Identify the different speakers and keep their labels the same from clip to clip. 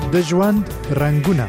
Speaker 1: د ژوند رنگونه.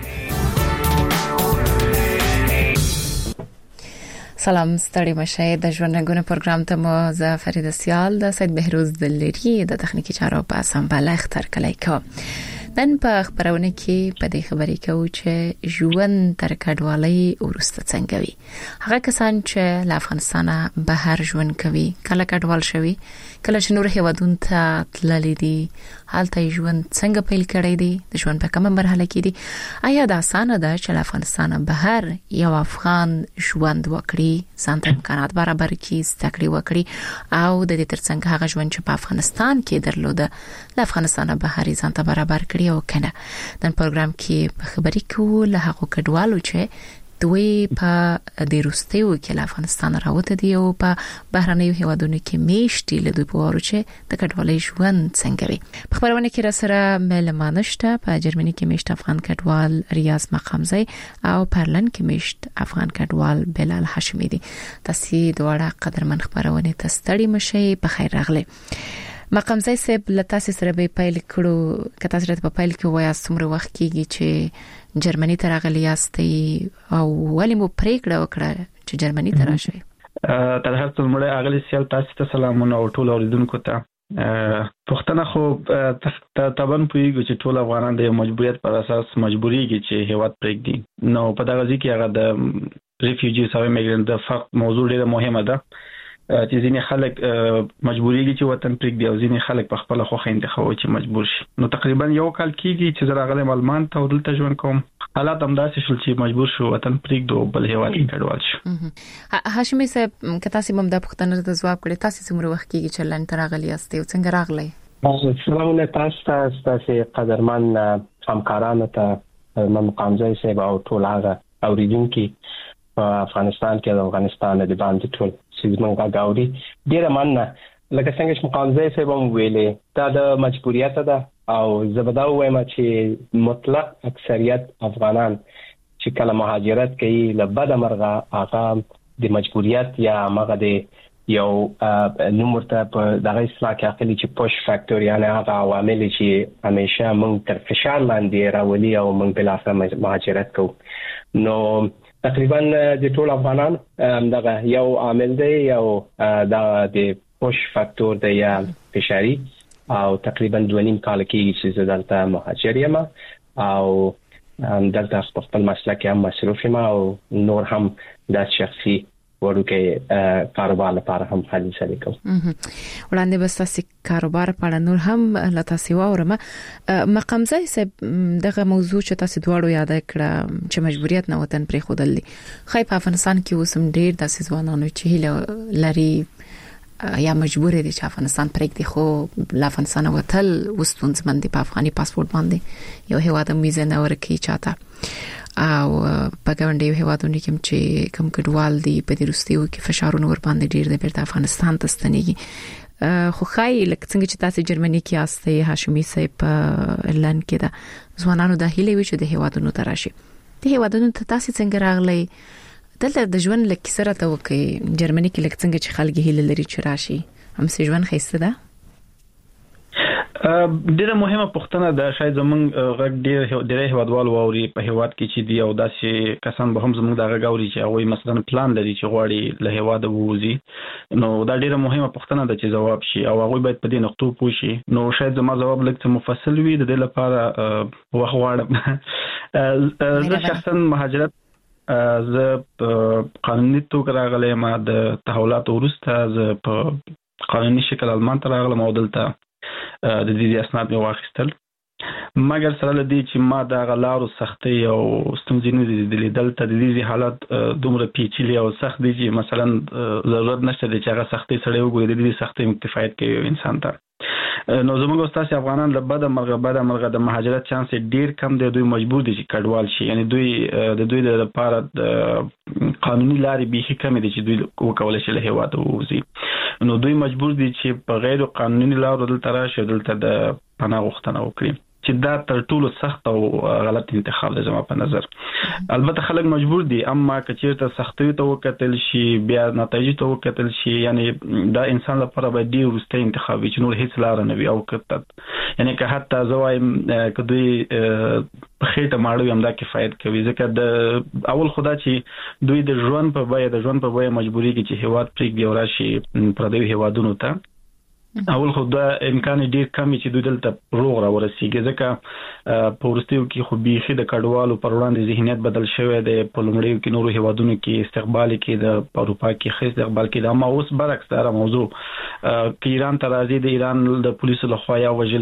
Speaker 2: سلام ستړي مشه د ژوند رنگونه پروګرام ته مو زه فرید سیال د سید بهروز دلری د تخنیکی چارو په سمبال اختر کلی کو. نن په خبرونه کې په دې خبرې کوو چې ژوند تر کډوالۍ ورسته څنګه وي. هغه کسان چې له افغانستان بهر ژوند کوي کله کډوال شوي کله چې نور هیوادونو ته تللي دي حالت ژوند څنګه پیل کړی دي د ژوند په کومه مرحله کې دي. آیا دا اسانه ده چې له افغانستان بهر یو افغان ژوند وکړي ځان ته امکانات برابر کړي زده کړې وکړي او د دې ترڅنګ هغه ژوند چې په افغانستان کې درلوده له افغانستان بهر ځان ته برابر کړي او کنه. نن پروګرام کې په خبرې کوو له هغو کډوالو چې دوی په د روسیې کې له افغانستان راوته دي او په بهرنیو هیوادونو کې میشتي له دوی په واره چې د کډوالۍ ژوند څنګه وي. په خبرونه کې را سره ملمانه شته په جرمني کې میشت افغان کډوال ریاض مقامزی او پرلن کې میشت افغان کډوال بلال هاشمی دي. تاسو دواړه قدرمن خبرونه تستړي مشي په خیر راغلي. مقامزی صاحب لتاسو سره به پیل کړو که تاسو راته په پیل کې وایي څومره وخت کېږي چې جرمني ته راغلی یاستئ او ولې مو پریکړه وکړه چې جرمني ته راشئ؟
Speaker 3: تر هر څه مړه اغلی سیال تاسو ته سلامونه او ټول اوریدونکو ته. پښتنه خو تابن پویږي چې ټول افغانان د مجبوریت پر اساس مجبوریږي چې هیواد پرېږدي. نو په دغه ځکه هغه د ریفیوجیز او میګرانټ د فرق موضوع ډیره مهمه ده چې ځینې خلک مجبوریږي چې وطن پرېږدي او ځینې خلک په خپل خوښه انتخابوي چې مجبور شي. نو تقریبا یو کال کېږي چې زه راغلم آلمان ته او دلته ژوند کوم. حالات همداسې شول چې مجبور شو وطن پرېږدو بل هیواد کې کډوال شو.
Speaker 2: هاشمي صاحب که تاسو هم د پښتنو ته ځواب کړئ تاسو څومره وخت کېږي چې لن ته راغلی یاستئ او څنګه راغلی؟
Speaker 4: سلامونه تاسو قدرمن همکارانو ته مقامزی صاحب او ټول هغه اوریدونکو په افغانستان کې د افغانستان د باندې ټول سیمه غاوري ډیره مننه. لکه څنګه چې مقامزی صاحب هم ویلي دا د مجبوریت ده او زبدا وایم چې مطلق اکثریت افغانان چې کله مهاجرت کوي له بده مرغه هغه د مجبوریت یا هغه د یو نمبر ته په دغه اصطلاح کې اخلي چې پوش فاکټور یعنی هغه عوامل چې همیشه موږ تر فشار لاندې راولي او موږ بل اخر مهاجرت کوو. نو تقریبا د ټول افغانان دغه یو عامل دی یو د پوش فاکټور دی یا فشاری او تقریبا 2.5 کال کې چې دلته مهاجر یم او دلته خپل مسلک هم مصروف یم او نور هم د شخصي ورکه کاروبار لپاره هم حالي سره کوم.
Speaker 2: وړاندې بس تاسو کاروبار په اړه نور هم لا تاسو واورم. مقامزی صاحب دغه موضوع چې تاسو دواړو یاد کړه چې مجبوریت نه وطن پرې خودل دي. خای په افغانستان کې اوسم ډیر د ځوانانو چې هله لري یا مجبور دي چې افغانستان پرېږدي خو له افغانستان وتل وستونځمن دي په افغاني پاسپورت باندې یو هیواد میزه نه ورکي چاته او په ګاونډي هیوادونو کې چې کوم کډوال دي په دې روسیو کې فشارونه ور باندې ډیر دي بیرته افغانستان ته ستنېږي. خو خای لکه څنګه چې تاسو جرمني کې یاستئ هاشمي صاحب په لن کې دا ځوانانو د هیلې وي چې د هیوادونو ته راشي. د هیوادونو ته تاسو څنګه راغلئ؟ دلته د ژوند لکه سره ته وکي جرمني کې لکه څنګه چې خلک هیله لري چې راشي هم سي ژوند خيسته ده.
Speaker 3: ډیره مهمه پوښتنه ده. شاید زمونږ غږ ډیره هیوادوال ووري په هیواد کې چې دی او داسې کسان به هم زمونږ د غږ اوري چې هغه مثلا پلان لري چې غواړي له هیواده ووځي. نو دا ډیره مهمه پوښتنه ده چې جواب شي او هغه باید په دې نقطو پوه شي. نو شاید زما جواب لکه مفصل وي د دې لپاره وخت غواړم. زه شخصا مهاجرت زه قانوني توګه راغلم د تحولاتو وروسته زه په قانوني شکل آلمان ته راغلم او دلته د دې اسناد مې واخیستل. مګر سره لدی چې ما د غلارو سختي او ستونزې نه دي دلته د دې حالت دومره پیچلي او سخت دي چې مثلا ضرورت نشته چې هغه سختي سره وګوري د دې سختي مکتفایت کوي انسان ته. نو زموږ استاد افغانان له بده مرغه د مهاجرت چانس ډیر کم دی. دوی مجبور دي چې کډوال شي یعنی دوی د لپاره د قانوني لارې به کم دي چې دوی وکولای شي له هیواد ووزي. نو دوی مجبور دي چې په غیر قانوني لارو دلته راشي دلته د پناه غوښتنه وکړي چې دا تر ټولو سخت او غلط انتخاب دی زما په نظر. البته خلک مجبور دي اما که چیرته سختي ته وکتل شي بیا نتایج ته وکتل شي یعنی دا انسان لپاره به ډیر وروسته انتخاب چې نور هیڅ لار نه وي او کته یعنی که حتی زوایم کدی په خېټه ماړو هم دا کفایت کوي ځکه د اول خدا چې دوی د ژوند په وجه مجبوري کې چې هیواد پرېږدي او راشي پردیو هیوادونو ته اول خو دا امکان ډیر کم چې دوی دلته روغ را ورسیږي ځکه په ورستیو کې خو بيخي د کډوالو پر وړاندې ذهنیت بدل شوی دی په لومړیو کې نورو هیوادونو کې استقبال کې د اروپا کې خې استقبال کې د ما اوس برعکس دا موضوع کې ایران ته راځي د ایران د پولیسو لخوا یا وژل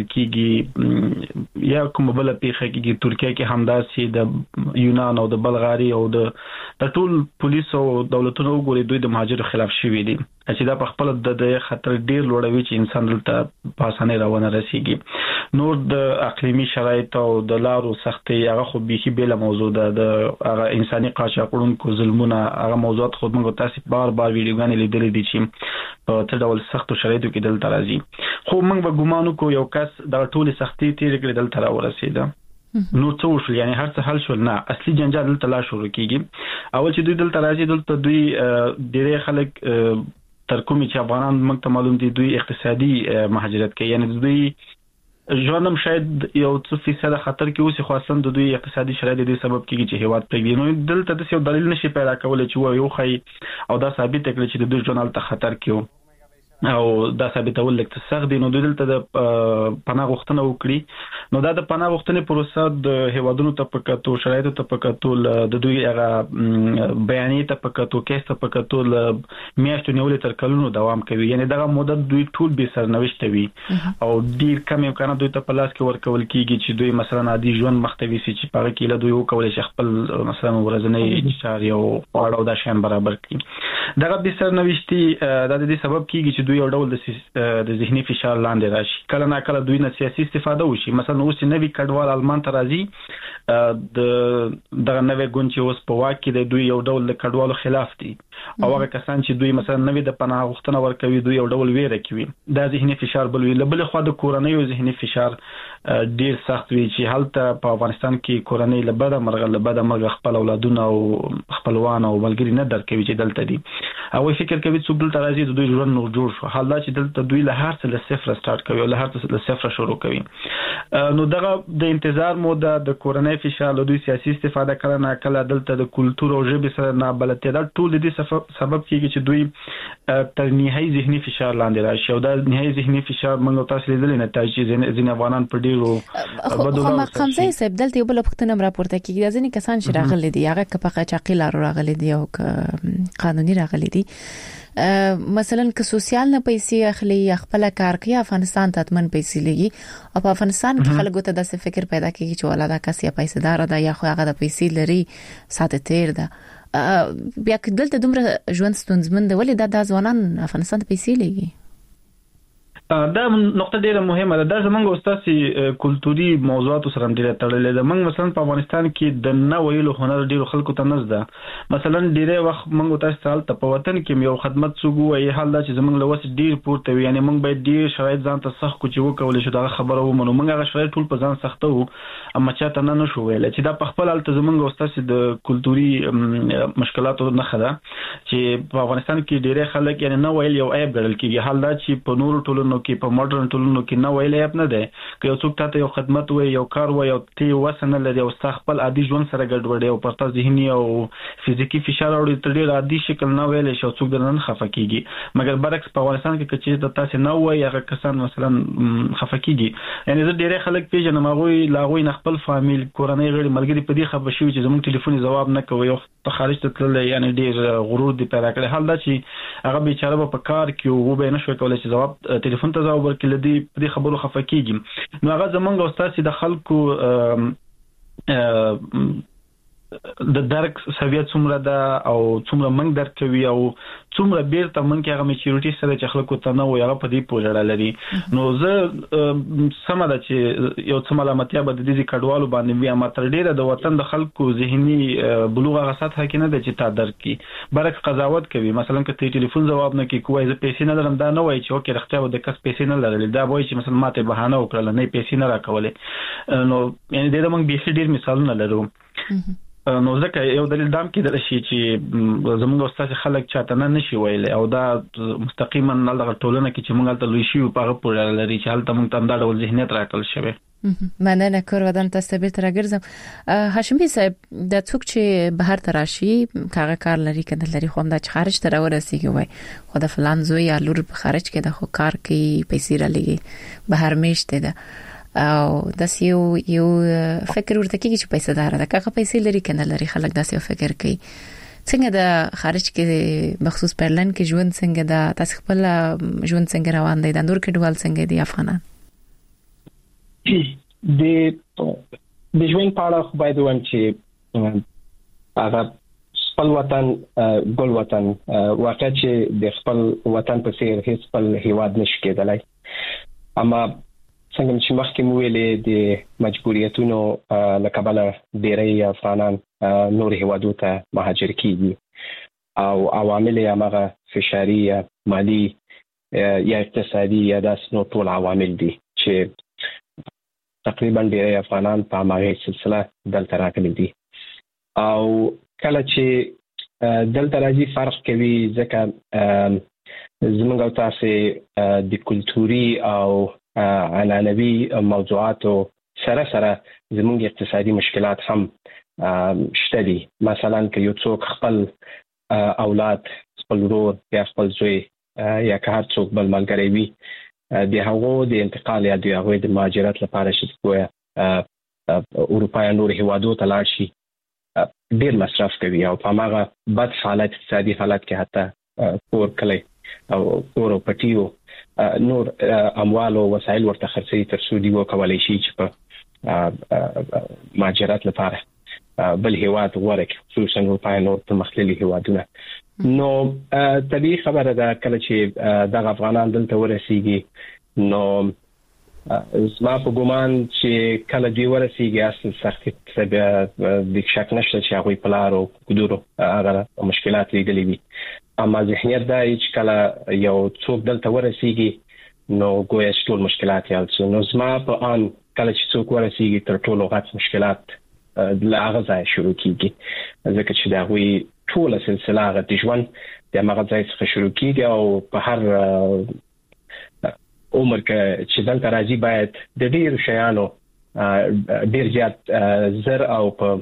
Speaker 3: کیږي یا کوم بل پیښه کېږي ترکیه کې همداسې د یونان او د بلغاري او د ټول پولیسو دولتونو وګوري دوی د مهاجرو خلاف شوی دي چې دا په خپل د خطر ډیر لوړوي چې انسان دلته په اسانه روانه رسیږي نور د اقلیمي شرایط او د لارو سختي هغه خو به بیل موضوع ده د هغه انساني قاچاقونکو ظلمونه هغه موضوعات خود موږ تاسو بار ویډیوګانې لیدلې دي چې په څه ډول سختو شرایطو کې دلته راځي خو موږ به ګومان کوو یو کس د ټولې سختي تیر کړي دلته را ورسېده نو څه وشو یعنی هر څه حل شول نه اصلي جنجال دلته لا شروع کیږي اول چې دوی دلته راځي دلته دوی ډېر خلک تر کومي چې افغانان موږ ته معلوم دي دوی اقتصادي مهاجرت کوي یعنی دوی ژوندم شاید یو څه فیصد خطر کې اوسې خو اصلا د دوی اقتصادي شرایط د سبب کیږي چې هیواد پرېږدي نو دلته د څه دلیل نشي پیدا کولای چې یو خی او دا ثابت کړي چې د دوی ژوند ته خطر کیو او دا ثابتول لکه سخت دي نو دلته د پناه غوښتنه وکړي نو دا د پناه غوښتنې پروسه د هیوادونو ته پکاتو شرایطو ته پکاتو د دوی هغه بیانې ته پکاتو کیس ته پکاتو میاشتو نیولې تر کلونو دوام کوي یعنی دغه مدت دوی ټول به سرنوشت وي او ډیر کم امکانات دوی ته په لاس کې ورکول کیږي چې دوی مثلا عادي ژوند مختوي چې په هغه کې له دوی وکولای شي خپل مثلا ورځنی چارې او خواړه او د شان برابر کړي دغه به سرنوشتي د دې سبب کیږي چې دوی یو ډول د ذهني فشار لاندې راشي کله نه کله دوی نه سیاسي استفاده وشي مثلا اوس نوی کډوال آلمان ته راځي د نوې ګوند چې اوس په واک کې دوی یو ډول د کډوالو خلاف دي او هغه کسان چې دوی مثلا نوی د پناه غوښتنه ورکوي دوی یو ډول ویره کوي دا ذهني فشار بل وی بل خو د کورنۍ ذهني فشار ډیر سخت وي چې حالت په افغانستان کې کورنۍ لبد مرغ خپل اولادونه او خپلوان او ملګری نه درکوي چې دلته دي او فکر کوي چې بل ترازی د دوی ژوند نور جوړ شو حال دا چې دلته دوی له هر څه له صفر سٹارټ کوي او له هر څه له صفر شروع کوي نو دغه د انتظار موده د کورنۍ فشار له دوی سیاسي استفاده کړه نه کله دلته د کلچر او ژبې سره نه بلته دا ټول د سبب کیږي چې دوی تر نهایي ذهني فشار لاندې راشي او دا نهایي ذهني فشار موږ تاسو لیدل نه تاسو چې ځین افغانان په ډیرو
Speaker 2: خمسه سب دلته یو بل پختنه راپورته کیږي ځینې کسان چې راغلي دي هغه که په قاچاقي لارو راغلي دي او قانوني راغلي دي مثلا که سوسیال نه پیسې اخلي خپل کار کوي افغانستان ته اتمن پیسې لګي او په افغانستان کې خلکو ته د فکر پیدا کیږي چې ولاده کس یا پیسې دار ده یا خو هغه د پیسې لري ساته تیر ده بیا که دلته دومره ژوند ستونزمن دی ولې دا ځوانان افغانستان ته پیسې لګي
Speaker 3: دا نقطه ډیره مهمه ده دا زمونږ استاسي کلتوري موضوعات سره ډیره تړلې ده موږ مثلا په افغانستان کې د نه ویلو هنر ډیرو خلکو ته نزده مثلا ډیره وخت موږ تاسو ته په وطن کې یو خدمت سوګو ای حال دا چې زمونږ لوس ډیر پورته وي یعنی موږ باید ډیر شرایط ځان ته سخت کو چې وکول شو دا خبره ومنو موږ هغه شرایط ټول په ځان سختو اما چاته نه شو ویل چې دا په خپل حالت زمونږ استاسي د کلتوري مشکلاتو نه خده چې په افغانستان کې ډیره خلک یعنی نه ویل یو عیب ګڼل کیږي حال دا چې په نورو ټولنو کې په ماډرن ټولنو کې نه ویلې اپ نه ده که یو څوک ته یو خدمت وي یو کار وي او تی وسنه لري او خپل عادي ژوند سره ګډوډي او پرته ذهني او فزیکی فشار او ډېر عادي شکل نه ویلې شو څوک درنن خفه کیږي مګر برعکس په افغانستان کې چې تاسو نه وایي هغه کسان مثلا خفه کیږي یعنی زه ډېر خلک پیژنم هغه لاغوي نه خپل فامیل کورنۍ غړي ملګری په دې خبر شوی چې زموږ ټلیفون جواب نه کوي او په خارج ته تلل یعنی ډېر غرور دی پیدا کړی حال دا چې هغه بیچاره په کار کې و به نه شو کولای چې جواب ټلیفون ته جواب ورکړي دې خبرو خفه کیږي نو هغه زمونږ استاد د خلکو د درک سویت څومره ده او څومره منګ درکوي او څومره بیرته منګ هغه میچورټي سره چې خلکو ته نه وي هغه په دې پوجړه لري نو زه سم ده چې یو څه ملامتیا به د دې کډوالو باندې بیا ماتر ډیره د وطن د خلکو ذهني بلوغ هغه سطح کې نه ده چې تا درک کی برعکس قضاوت کوي مثلا که ټلیفون جواب نه کوي کوی زه پیسې نه لرم دا نه وایي چې اوکې رښتیا و د کس پیسې نه لرلې دا وایي چې مثلا ماته بهانه وکړه نه پیسې نه راکولې نو یعنی د موږ به ډیر مثالونه لرو نو ځکه یو دلیل دام کې درشي چې زموږ استاد خلک چاته نه نشي ویل او دا مستقیما نه دغه ټولنه کې چې موږ ته لوي شي په هغه پورې لري چې هلته موږ ته دا ډول ذهنیت راکړل شوی.
Speaker 2: مننه کور ودان تاسو به تر راګرځم. هاشمي صاحب د څوک چې بهر تراشي کاغه کار لري کنه لري خونده چې خارج ته راورسیږي وای خو د فلان زوی یا لور په خارج کې د خو کار کوي پیسې را لګي بهر میشته ده او داس یو فکر ورته کوي چې پیسې دار ده کاغه پیسې لري کنه لري خلک داس یو فکر کوي. څنګه د خارج کې بخصوص پرلن کې ژوند څنګه د تاسو خپل ژوند څنګه روان دی د نور کې ډول څنګه دی افغانان
Speaker 4: د ژوند په اړه خو باید وایم چې هغه خپل وطن ګل وطن واقع چې د خپل وطن په څیر هیڅ خپل هیواد نشي کېدلای. اما څنګه چې مخکې مو ویلې د مجبوریتونو لکبله ډېری افغانان نور هیوادو ته مهاجر کیږي او عوامل یې هغه فشاري یا مالی یا اقتصادي یا داس نو ټول عوامل دي چې تقریبا ډېری افغانان په هغه سلسله دلته راغلي دي او کله چې دلته راځي فرق کوي ځکه زموږ او تاسو د کلتوري او عنعنوي موضوعاتو سره زموږ اقتصادي مشکلات هم شته دي. مثلا که یو څوک خپل اولاد خپل ورور یا خپل زوی یا که هر څوک بل ملګری وي د هغو د انتقال یا د هغوی د مهاجرت لپاره چې کوی اروپا یا نور هیوادو ته لاړ شي ډېر مصرف کوي او په هغه بد حالت اقتصادي حالت کې حتی کور کلی او کور او پټیو نور اموال او وسایل ورته خرڅي تر څو دی وکولای شي چې په مهاجرت لپاره بل هیواد غوړه کې خصوصا اروپا یا نور پرمختللي هیوادونه. نو طبیعي خبره ده کله چې دغه افغانان دلته ورسیږي نو زما په ګومان چې کله دوی ورسیږي اصل سختي د شک نشته چې هغوی په لارو کودورو هغه مشکلات لیدلي وي. اما ذهنیت دا چې کله یو څوک دلته ورسیږي نو ګویا چې ټول مشکلات یې حل شي. نو زما په ان کله چې څوک ورسیږي تر ټولو غټ مشکلات له هغه ځایه شروع کیږي ځکه چې د هغوی ټوله سلسله هغه د ژوند د هغه ځای څخه شروع کیږي او په هر عمر کې چې دلته راځي باید د ډېرو شیانو ډېر زیات زر او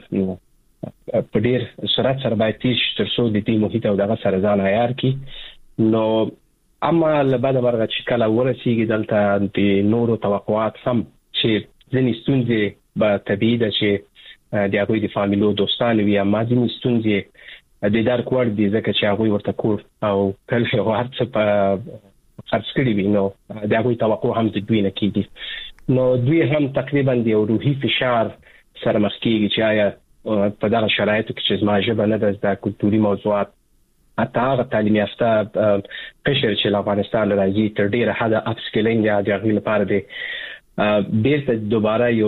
Speaker 4: په ډېر سرعت سره باید تیز تر څو د دې محیط او دغه سره ځان عیار کړي. نو اما له بعده مرغه چې کله ورسیږي دلته د نورو توقعات هم چې ځینې ستونزې به طبیعي ده چې د هغوی د فامیلو دوستانو وي اما ځینې ستونزې د درک وړ دي ځکه چې هغوی ورته کور او کله یو هر څه په خرڅ کړي وي نو د هغوی توقع هم د دوی نه کېږي. نو دوی هم تقریبا د یو روحي فشار سره مخ کېږي چې آیا په دغه شرایطو کې چې زما ژبه نه ده زده کلتوري موضوعات حتی هغه تعلیم یافته قشر چې له افغانستان راځي تر ډېره حده اپ سکیلینګ یا د هغوی لپاره دی بیرته دوباره یو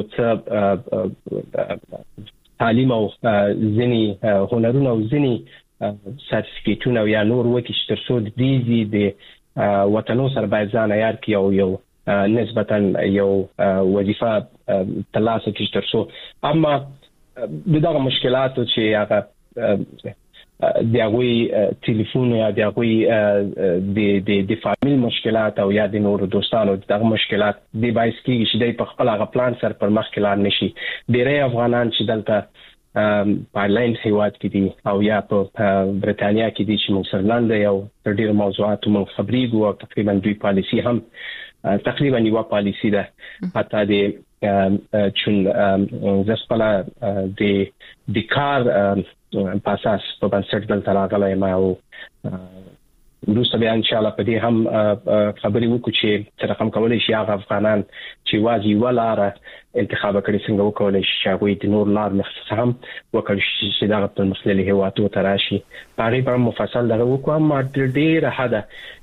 Speaker 4: څه تعلیم او ځینې هنرونه او ځینې سرټیفیکیټونه یا نور وکړي چې تر څو د دې د وطنو سره باید ځان عیار کړي او یو نسبتا یو وظیفه ترلاسه کړي تر څو اما دغه مشکلاتو چې هغه د هغوی ټلیفون یا د هغوی د فامیل مشکلات او یا د نورو دوستانو دغه مشکلات د باعث کېږي چې دوی په خپل هغه پلان سره پر مخ کې لاړ نشي. ډېری افغانان چې دلته په آیرلینډ هیواد کې دي او یا په برېټانیا کې دي چې موږ سره لاندې یو تر ډېرو موضوعاتو موږ خبرېږو او تقریبا دوی پالیسي هم تقریبا یوه پالیسي ده حتی د چون زه خپله د کار په اساس په بنسټ دلته راغلی یم او وروسته بیا انشاءالله په دې هم خبرې وکړو چې څه رقم کولی شي هغه افغانان چې یوازې یوه لاره انتخاب کړي څنګه وکولی شي چې هغوی د نور لار څخه هم وکړي شي چې دغه پرمختللي هیوادو ته راشي. په هغې به هم مفصل دغه وکړو اما ډېره حده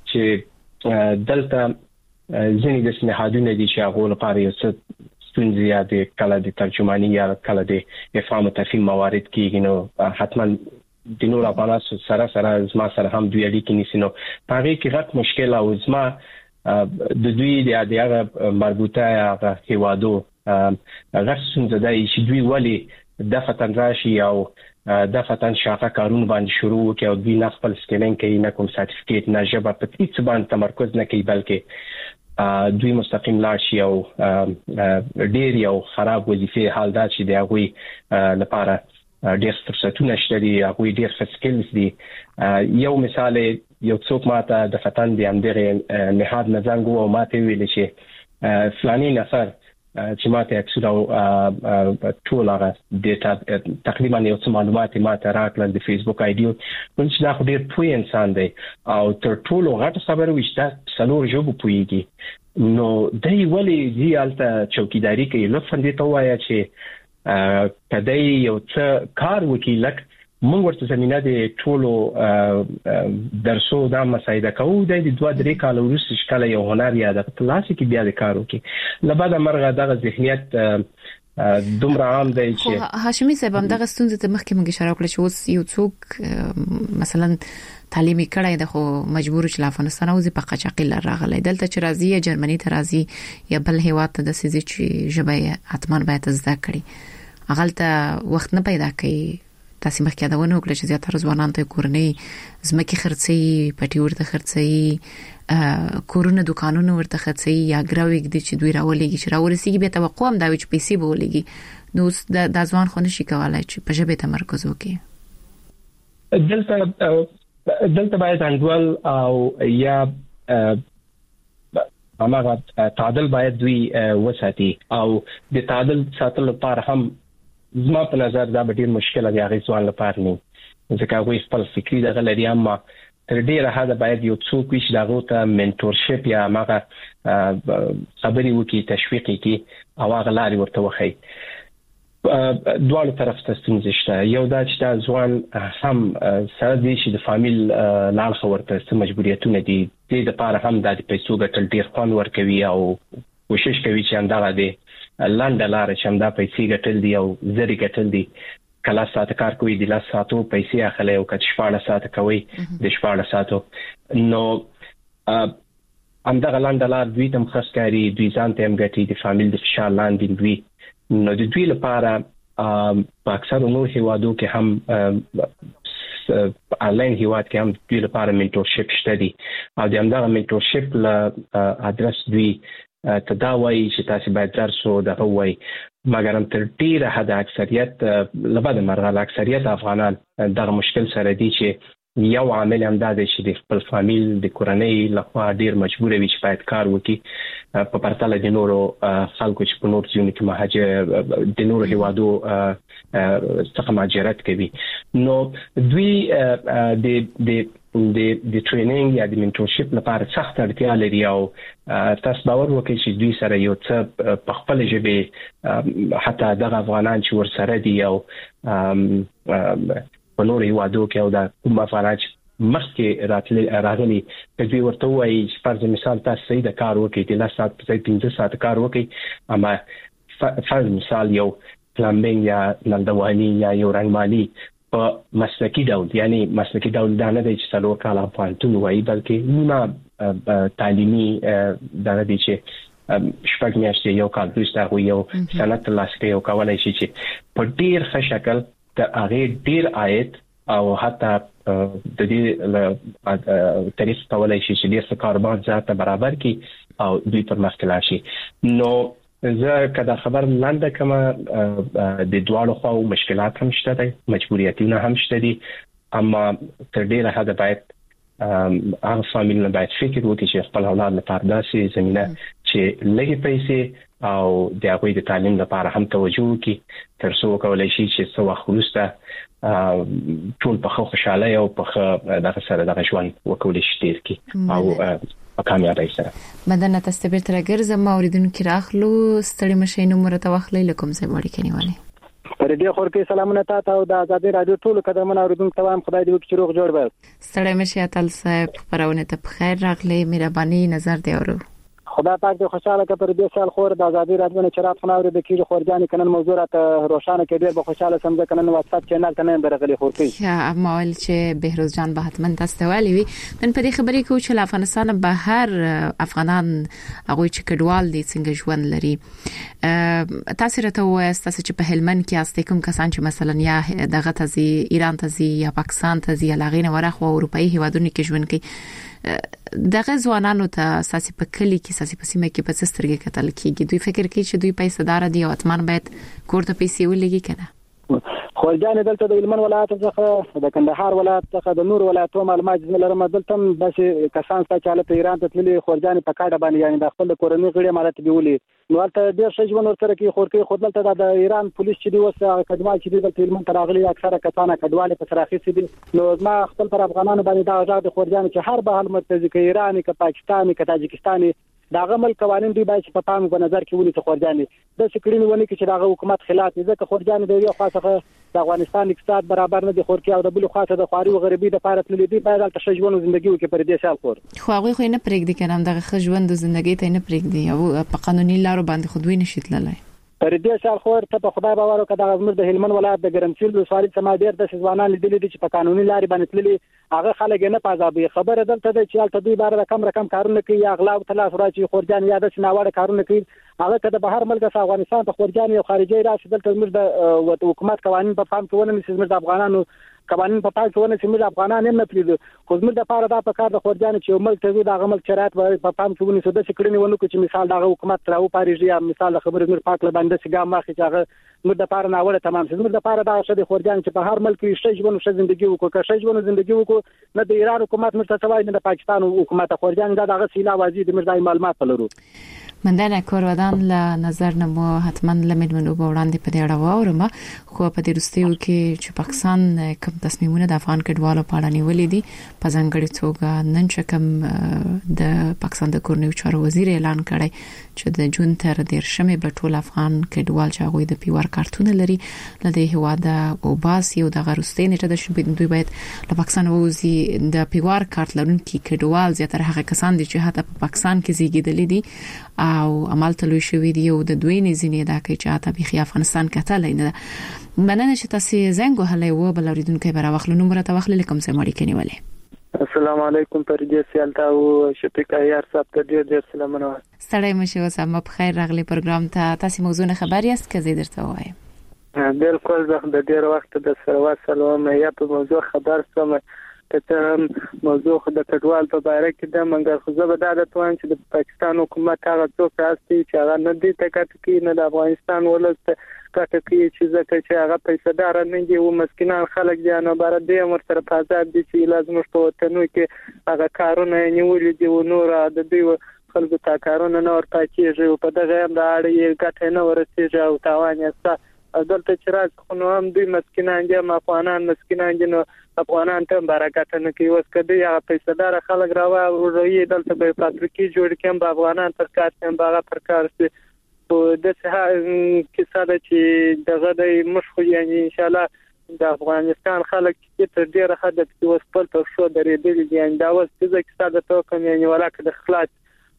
Speaker 4: چې دلته ځینې داسې نهادونه دي چې هغو لپاره یو څه ستونزې یا د کله د ترجماني یا کله د افهام و تفهیم موارد کېږي نو حتما د نور افغانانو سره زما سره هم دوی اړیکې نیسي نو په هغې کې غټ مشکل او زما د دوی د هغه مربوطه هغه هیوادو غټ ستونزه ده چې دوی ولې د فتن راشي او د فتن شاقه کارون باندې شروع کوي او دوی نه خپل سکیلینګ کوي نه کوم سرټیفیکیټ نه جبه په هیڅ باندې تمرکز نه کوي بلکې دوی مستقیم لاړ شي او ډیر یو خراب وظیفه حال دا چې دی هغه لپاره ډیر فرصتونه شته دي هغه ډیر سکیلز دي یو مثال یو څوک ماته د فتن دی همدغه نهاد نزنګ او ماته ویل چې فلاني نفر چې ماته اکسل او ټول هغه ډیټا تقریبا یو څه معلومات ماته راکړل د فیسبوک آیډي ونچې دا خو ډیر پوی انسان دی او تر ټولو غټه خبره وشته څلور ژبه پویږي نو دای ولی زیالته چوکیداری کوي لطفا دې ته وایا چې کدی یو څه کار وکیلک موږ ورته زمينه د ټولو درسو دا مسایده کوو د 2-3 کال وروسته شکل یو هنر یا د کلاسیک بیا د کارو کې لباده مرغه دغه ذهنیت دومره عام دی چې
Speaker 2: هاشمي صاحب هم دغه ستونزې ته مخکې موږ اشاره وکړه چې اوس یو څوک مثلا تعلیمي کړای د خو مجبور چې افغانستان او د پقاچاقي لار راغلی دلته چې راځي جرمني ته راځي یا بل هیواد ته د سيزي چې ژبه اتمن باید زده کړي اغلته وخت نه پیدا کوي تاسو مخکې دا ونه وکړه چې زیاتره ځوانان ته کورنۍ زمکه خرڅي پټي ورته خرڅي کورونه دکانونه ورته خرڅي یا ګراویګ دي چې دوی راولېږي چې راورسیږي به توقع هم دا وي چې پیسې به ولېږي نو د ځوان خو نشي کولای چې په ژبه تمرکز وکړي
Speaker 4: دلته باید انډول او یا هغه تعادل باید دوی وساتي او د تعادل ساتلو لپاره هم زما په نظر دا ډیر مشکل دی هغه ځوان لپاره نه ځکه هغه خپل فکری دغه لري اما تر ډیره حد باید یو څوک چې دغه ته منټورشپ یا هغه خبري وکي تشویق کی او هغه لاري ورته وخی دواړو طرف ته ستونزې شته یو دا چې دا ځوان هم سره دی چې د فامیل لال خبرته ست مجبوریتونه دي د لپاره هم د پیسو ګټل ډیر خوان ورکوي او کوشش کوي چې اندغه دی لاندې لار چې هم دا پیسې ګټل دي او زری ګټل دي کله ساعت کار کوي د لاس ساعتو پیسې اخلي او کله شپږ ساعت کوي د شپږ ساعتو نو اندغه لاندې لار دوی تم خسکاري دوی ځان ته هم ګټي د فامیل د فشار لاندې دوی نو د دوی لپاره په اکثر نور هیوادو کې هم آنلاین هیواد کې هم دوی لپاره منټورشپ شته دي او د همدغه منټورشپ له ادرس دوی تداوی چې تاسو باید درس او د هوای مګر هم تر ډیره حد اکثریت لباده مرغه اکثریت افغانان دغه مشکل سره دي چې یو عامل هم دا دی چې د خپل فامیل د کورنۍ لخوا ډیر مجبور وي چې باید کار وکړي په پرتله د نورو خلکو چې په نور ځینو کې مهاجر د نورو هیوادو څخه مهاجرت کوي نو دوی د ټریننګ یا د منټورشپ لپاره سخت اړتیا لري او تاسو باور وکړئ چې دوی سره یو څه په خپل ژبه حتی دغه افغانان چې ورسره دي او په نور هیوادو کې او د کوم افغانان مخکې راغلي چې دوی ورته وایي چې فرض مثال تاسو صحیح د کار وکړئ د 10 ساعت په 15 ساعت کار وکړئ اما فرض مثال یو پلمبینګ یا نلدوالي یا یو رنګمالي په مسلکی ډول یعنی مسلکی ډول دا نه دی چې څلور کاله پانتون وایي بلکې نیمه تعلیمي دا دی چې شپږ میاشتې یو کال وروسته یو سند ترلاسه کوي او کولای شي چې په ډیر ښه شکل د هغه ډیر عاید او حتی د دې تاریخ کولای شي چې ډیر څه کاروبار ځاته برابر کی او دوی پرمخ تللی شي نو زه کدا خبر لاندې کما د دوالو خو مشکلات هم شته دي مجبوریتونه هم شته دي اما تر ډیره حد باید هغه فامیل نه باید فکر وکړي چې خپل اولاد لپاره داسې زمينه چې لږی پیسې او د هغوی د تعلیم لپاره هم توجه وکړي تر څو کولای شي چې څو وخت وروسته ټول په خوشاله او په دغه سره دغه ژوند وکولای شي تیر کی او کامیابی سره
Speaker 2: مدنه تاسو به تر ګرځم اوریدونکو راخلو ستړي مشي نمبر ته واخلې لکم زه وړي کنيواله
Speaker 1: پر دې خور کې سلامونه تاسو او د آزادي رادیو ټول قدمونه اوریدونکو ته هم خدای دې وکړي چې روغ جوړ وي
Speaker 2: ستړي مشي اتل صاحب پرونه ته بخیر راغلي مهرباني نظر دی اورو
Speaker 1: خدا پاک دې خوشاله کړي پر دې سال خور د ازادي راډیو نه چرات خناوري د کیږي خورجان کنن موضوع راته روشانه کې ډیر به خوشاله سم ځکه نن واتس اپ چینل کنه برغلي خورتي
Speaker 2: ما ول چې بهروز جان به حتما تاسو ولي وي نن په دې خبرې کې چې افغانستان بهر افغانان هغه چې کډوال دي څنګه ژوند لري تاسو راته وایي تاسو چې په هلمند کې استې کوم کسان چې مثلا یا دغه تزي ایران تزي یا پاکستان تزي یا لاغینه ورخ او اروپאי هیوادونو کې ژوند کوي دغه ځوانانو ته اساسي په کلی کې اساسي په سیمه کې په سترګې کتل کېږي دوی فکر کوي چې دوی پیسې دار دي او اتمان باید کوړه پیسې ولګي کنه
Speaker 1: خورجان دلته د هلمند ولایت څخه د کندهار ولایت څخه د نور ولایتونو معلومات لرم دلته بس کسان چې په ایران ته تللي خورجان په کاډه باندې یعنی د خپل کورنۍ غړي مالت دیولي نو ولته ډیر شي ژوند ورسره کې خورکې خود دلته د ایران پولیس چې دی وسه کډوال چې دی د هلمند تراغلي اکثره کسان کډوال په سراخي سي دي نو ما خپل پر افغانانو باندې دا ځای د خورجان چې هر به حال مرتضی کې ایرانی کې پاکستاني کې تاجکستاني دا عمل قوانين دوی باید په پام په نظر کې ونی ته خورجاني د سکرین ونی کې چې دا حکومت خلاف دي ځکه خورجاني د یو خاصه د افغانستان اقتصاد برابر نه دي خورکې او د بل خاصه د خواري او غریبي د پاره تللی دي باید د شجونو ژوندۍ کې پر دې سال خور
Speaker 2: خو هغه خو نه پرېږدي کنه دغه خجوند ژوندۍ ته نه پرېږدي او په قانوني لارو باندې خودوي نشیتللای
Speaker 1: پر دې سال خور ته په خدای باور وکړه د غزمر د هلمند ولایت د ګرمسیل ولسوالۍ سما ډیر د ځوانان لیدل دي چې په قانوني لارې باندې تللي هغه خلک نه پازابي خبره دلته د چې الته دوی بار رقم کارونه کوي اغلا او تلاش راځي خورجان یاد شناوړ کارونه کوي هغه ته د بهر ملک افغانستان ته خورجان یو خارجي راشي دلته زموږ د حکومت قوانين په پام کې ونه نشي زموږ د افغانانو قوانين په پام کې ونه نشي زموږ افغانان هم نه پریدو خو زموږ د پاره دا په کار د خورجان چې ملک ته د عمل شرایط په پام کې ونه سو د سکرین ونه کو چې مثال د حکومت راو پاریږي یا مثال خبرې زموږ پاک لبنده سګام ماخي چې هغه زموږ د پاره ناوړه تمام شي زموږ د پاره دا شې خورجان چې په هر ملک کې شې ژوند ژوندۍ وکړي که شې ژوند ژوندۍ وکړي نه د ایران حکومت مرتضی نه د پاکستان حکومت خورجان دا دغه سیلا وازی د مرزای معلومات لرو
Speaker 2: مندنه کورودان له نظر نه مو حتما لمن منو وړاندې په دې اړه واورم خو په دې رستیو کې چې پاکستان کوم تصمیمونه د افغان کډوالو په اړه نیولې دي په ځانګړي توګه نن چې کوم د پاکستان د کورنیو چارو وزیر اعلان کړی چې د جون تر 13 به ټول افغان کډوال چې هغه د پیوار کارتونه لري لدې هواده او باسی او د غرستین چې د شنبې دوی باید له پاکستان ووزي د پیوار کارت لرونکي کډوال زیاتره هغه کسان دي چې حتی په پاکستان کې زیږیدل دي او عمل تلوي شوی دی او د دوی نزینې دا کوي چې اته بخي افغانستان کتل نه مننه چې تاسو زنګ وهلې و بل اوریدونکو به راوخلو نمبر ته واخلې کوم څه مړی کني ولې
Speaker 5: السلام علیکم پرجه سیالتا او شفیق ایار صاحب ته ډیر سلامونه
Speaker 2: ستړی مشه او سم په خیر راغلی پروګرام ته تاسو موضوع نه خبر یاست که زه درته وایم
Speaker 5: بالکل زه د ډیر وخت د سره سلام یا په موضوع خبر سم ته موضوع د کډوال په اړه کې د منګر خو زه به دا توان چې د پاکستان حکومت هغه څوک راستي چې هغه نه دي تکات کې نه د افغانستان ولست کاته کې چې ځکه چې هغه پیسې دار نه دي او مسکینان خلک دي نه بار دې مر سره فساد دي چې لازم شته وطنو کې هغه کارونه نیولې دي او نور د دې خلکو تا کارونه نه ورته کېږي په دغه هم د اړې ګټه نه ورسېږي او تاوان یې دلته چې راځي خو نو هم دوی مسکینان دي افغانان مسکینان دي نو افغانان ته برکت نه کوي اوس کدی هغه پیسې دار خلک راوي او دلته به فابریکې جوړ کړي به افغانان تر کار هم باغ پر کار سي او د څه کیسه ده چې دغه د مشخو یعنی ان شاء الله د افغانستان خلک چې تر ډیره حد کې وسپل پر شو درېدل دي یعنی دا اوس چې کیسه ده ته کوم یعنی ولاکه د خلاص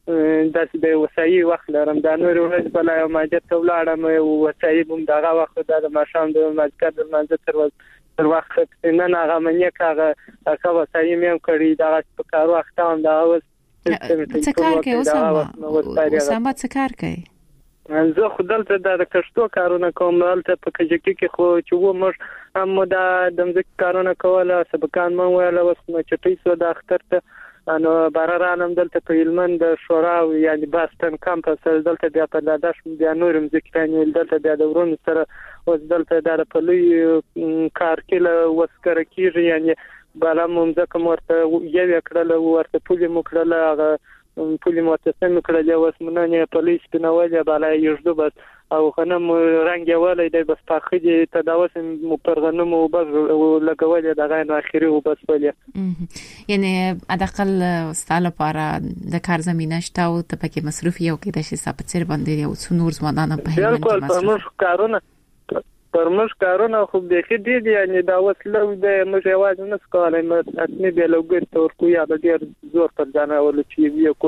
Speaker 5: داسې د وسایي وخت لرم دا نور ورځ بل یو ماجر ته ولاړم او وسایي هم دغه وخت د ماشام د ماجر د منځ تر وخت نه هغه منیک هغه وسایي مې کړی دا په کار وخت هم دا اوس
Speaker 2: څه کار کوي اوسه څه کار کوي
Speaker 5: زه خدلته د کښتو کارونه کوم دلته په کجکی کې خو چې و مش هم دا د مځک کارونه کوله سبقان مې ویل اوس نو چټي سو د اختر ته انو بارانم دلته په هلمند شورا یعنی باستن کمپاس دلته بیا په لاداش بیا نورم ذکرانی دلته بیا د ورون سره اوس دلته د پلوي کار کې وسکر کیږي یعنی بالا ممزه ورته یو کړل ورته پولی مکړل هغه پولی متصم کړل اوس مننه پولیس بنولې بالا یوجدو بس او خنم رنگ ولې د بس پاخدي تداوس مپرغنم او بس لګولې د غیر اخیری او بس ولې
Speaker 2: یعنی ادقل ستاله لپاره د کار زمينه شته او ته پکې مصروف یو کې د شي سپڅر باندې او څو نور ځوانان په هیله
Speaker 5: بالکل پرموش کارونه خو به کې دي یعنی دا وسلو د مجواز نه سکالای مې به لوګر تور کو یا د ډیر زور پر ځانه ول چې یو کو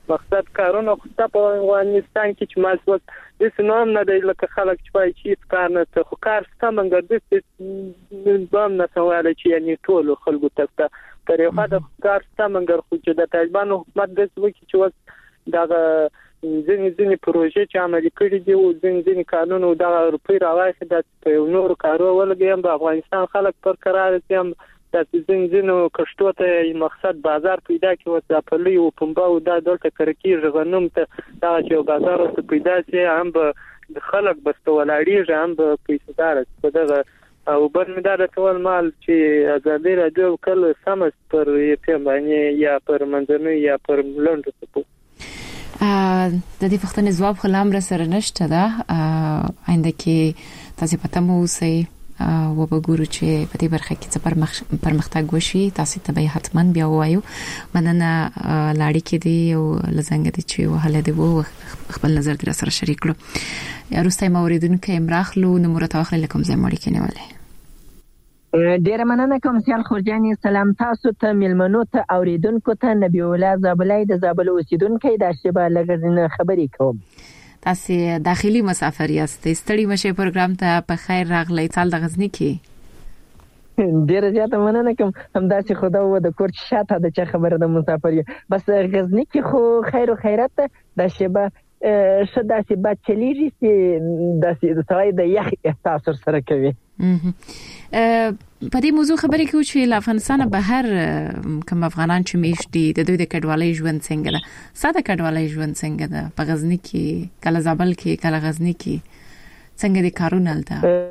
Speaker 5: مقصد کارونه خو په افغانستان کې چې مالوت د سنوم نه دی لکه خلک چې وایي چې کار نه ته خو کار ستاسو منګر د بام نه سواله چې یعنی ټول خلکو ته تر یو حد کار ستاسو منګر خو چې د طالبانو حکومت د څه چې وس دا ځینې پروژې چې عملي کړي دي او ځینې قانون او د روپی راوایي د یو نور کارو ولګي په افغانستان خلک پر قرار دي هم د ځینې کشتو ته مقصد بازار پیدا کړي او په لوی او پمبا او د دولت کرکیږي غنوم ته دا چې بازار ته پیدا شي هم به خلک بس ولاړیږي هم به پیسدار په دغه او بل مدار ټول مال چې ازادي راډیو کله سمس پر پم باندې یا پر منځنوي یا پر لوند څه
Speaker 2: د دې پښتنې ځواب خلام را سره نشته ده آینده کې تاسو پته مو سي و بګورو چې په دې برخه کې څه پرمختګ وشي تاسو ته به حتما بیا وایو مننه لاړی کې دی او لزنګ دي چې وهله دی وو خپل نظر در سره شریک کړو یا روستای موریدونکو امراخلو نمبر تاخله لکم زموږ کې نیولې
Speaker 6: ډیر مننه کوم سیال خورجاني سلام تاسو ته ملمنو ته اوریدونکو ته نبی الله زابلای د زابل اوسیدونکو د شبا لګزنه خبرې کوم
Speaker 2: تاسو داخلي مسافر یاست ستړي مشه پروګرام ته په خیر راغلی تال د غزنی کې
Speaker 6: ډیر زیاته مننه کوم همداسې خدا و د کور شاته د چا خبره د مسافر بس غزنی کې خو خیر او خیرات د شبا شدا سي بچليږي چې د سړی د یخ احساس سره کوي
Speaker 2: په دې موضوع خبرې کوو چې افغانستان بهر کوم افغانان چې میشتي د دوی د کډوالۍ ژوند څنګه ده ساده کډوالۍ ژوند څنګه ده په غزنی کې کله زابل کې کله غزنی کې څنګه دي کارونه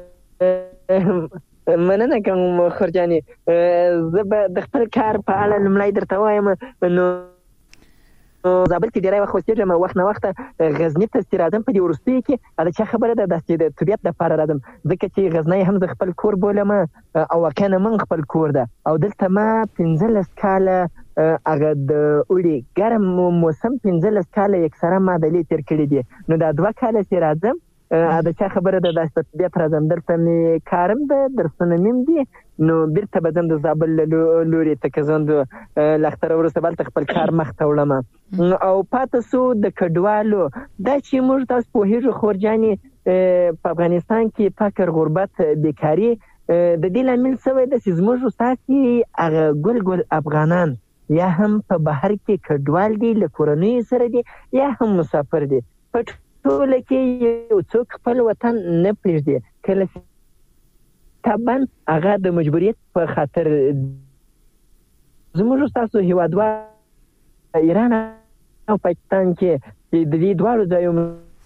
Speaker 2: الته
Speaker 6: مننه کوم خورجاني زه د خپل کار په اړه لمړی درته وایم نو زابل کې ډیری وخت اوسېږم وخت نه وخت غزنی ته راځم په دې ورستۍ کې دا چې خبره ده د طبيعت لپاره راځم ځکه چې غزنی هم د خپل کور بولم او کنه من خپل کور ده او دلته ما 15 کاله هغه د اوړي ګرم موسم 15 کاله یکسره ما د لیتر کړی دي نو دا 2 کاله چې راځم دا چې خبره ده د طبيعت راځم دلته می کارم ده درسونه مم دي نو بیرته بدن د زابل لوري تکزند لختر ورسره بل خپل کار مخ ته وړم او پاتسو د کډوالو دا چې موږ تاسو په هیڅ خورجاني په افغانستان کې فقر غربت بیکاری د دې لامل څه د سیزموږ ساتي هغه ګل افغانان یا هم په بهر کې کډوال دي لکورنۍ سره دي یا هم مسافر دي ټول کې یو څوک خپل وطن نه پریږدي کله طبعا هغه د مجبوریت په خاطر زموږ تاسو هیوادوال ایران او پاکستان کې د دې دوه ځایونو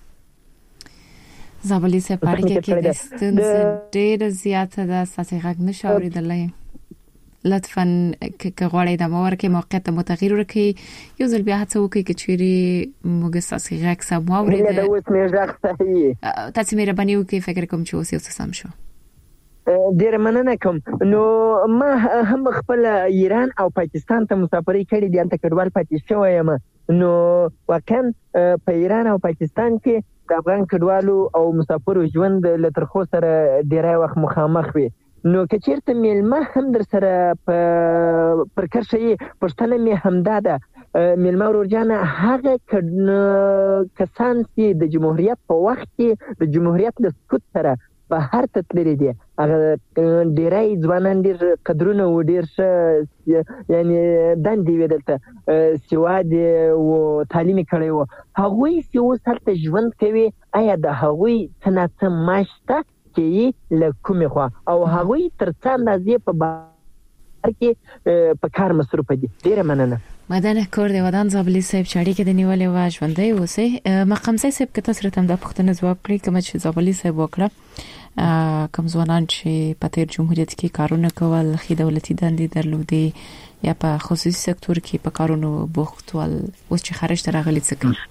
Speaker 2: زابلي سپاره کې د ستونزې ډېر زیاته ده ساسي غږ نشو اوریدلای لطفاً که غواړئ د مور کې موقعیت متغیر ورکړئ یو ځل بیا هڅه وکړئ چې چیرې موږ تاسو غږ سم واورئ
Speaker 6: دا اوس مې غږ صحیح
Speaker 2: تاسو مې رباني وکړئ فکر کوم چې اوس یو څه سم شو
Speaker 6: ډیر مننه کوم نو ما هم خپل ایران او پاکستان ته مسافرۍ کړې دي انته کډوال پاتې شوم نو واقعا په ایران او پاکستان کې د افغان کډوالو او مسافرو ژوند له ترخو سره ډیری وخت مخامخ وي نو کچیرته ملما هم در سره پر کرشي پښتنه می همدا ده ملما ورجانه هغه کسان چې د جمهوریت په وخت کې د جمهوریت له سقوط سره په هر تطلری دي هغه ډیری ځوانان ډیر قدرونه و ډیر یعنی دندې ودلته سواد او تعلیمي کړي وو هغه چې اوس هلته ژوند کوي آیا د هغه څنګه ماشته کې لکومه خو او هغه ترڅ اندازې په بار کې په کار مصروف دي ډیر مننه
Speaker 2: مدن کور دی ودان زابلی صاحب چاړي کې د نیولې وا ژوندې اوسه مقام صاحب کته سره تم د پښتنه ځواب کړی کوم چې زابلی صاحب وکړه کوم ځوانان چې په تیر جمهوریت کې کارونه کول خې دولتي دندې درلودي یا په خصوصي سکتور کې په کارونو بوخت ول اوس چې خارج ته راغلي څه کوي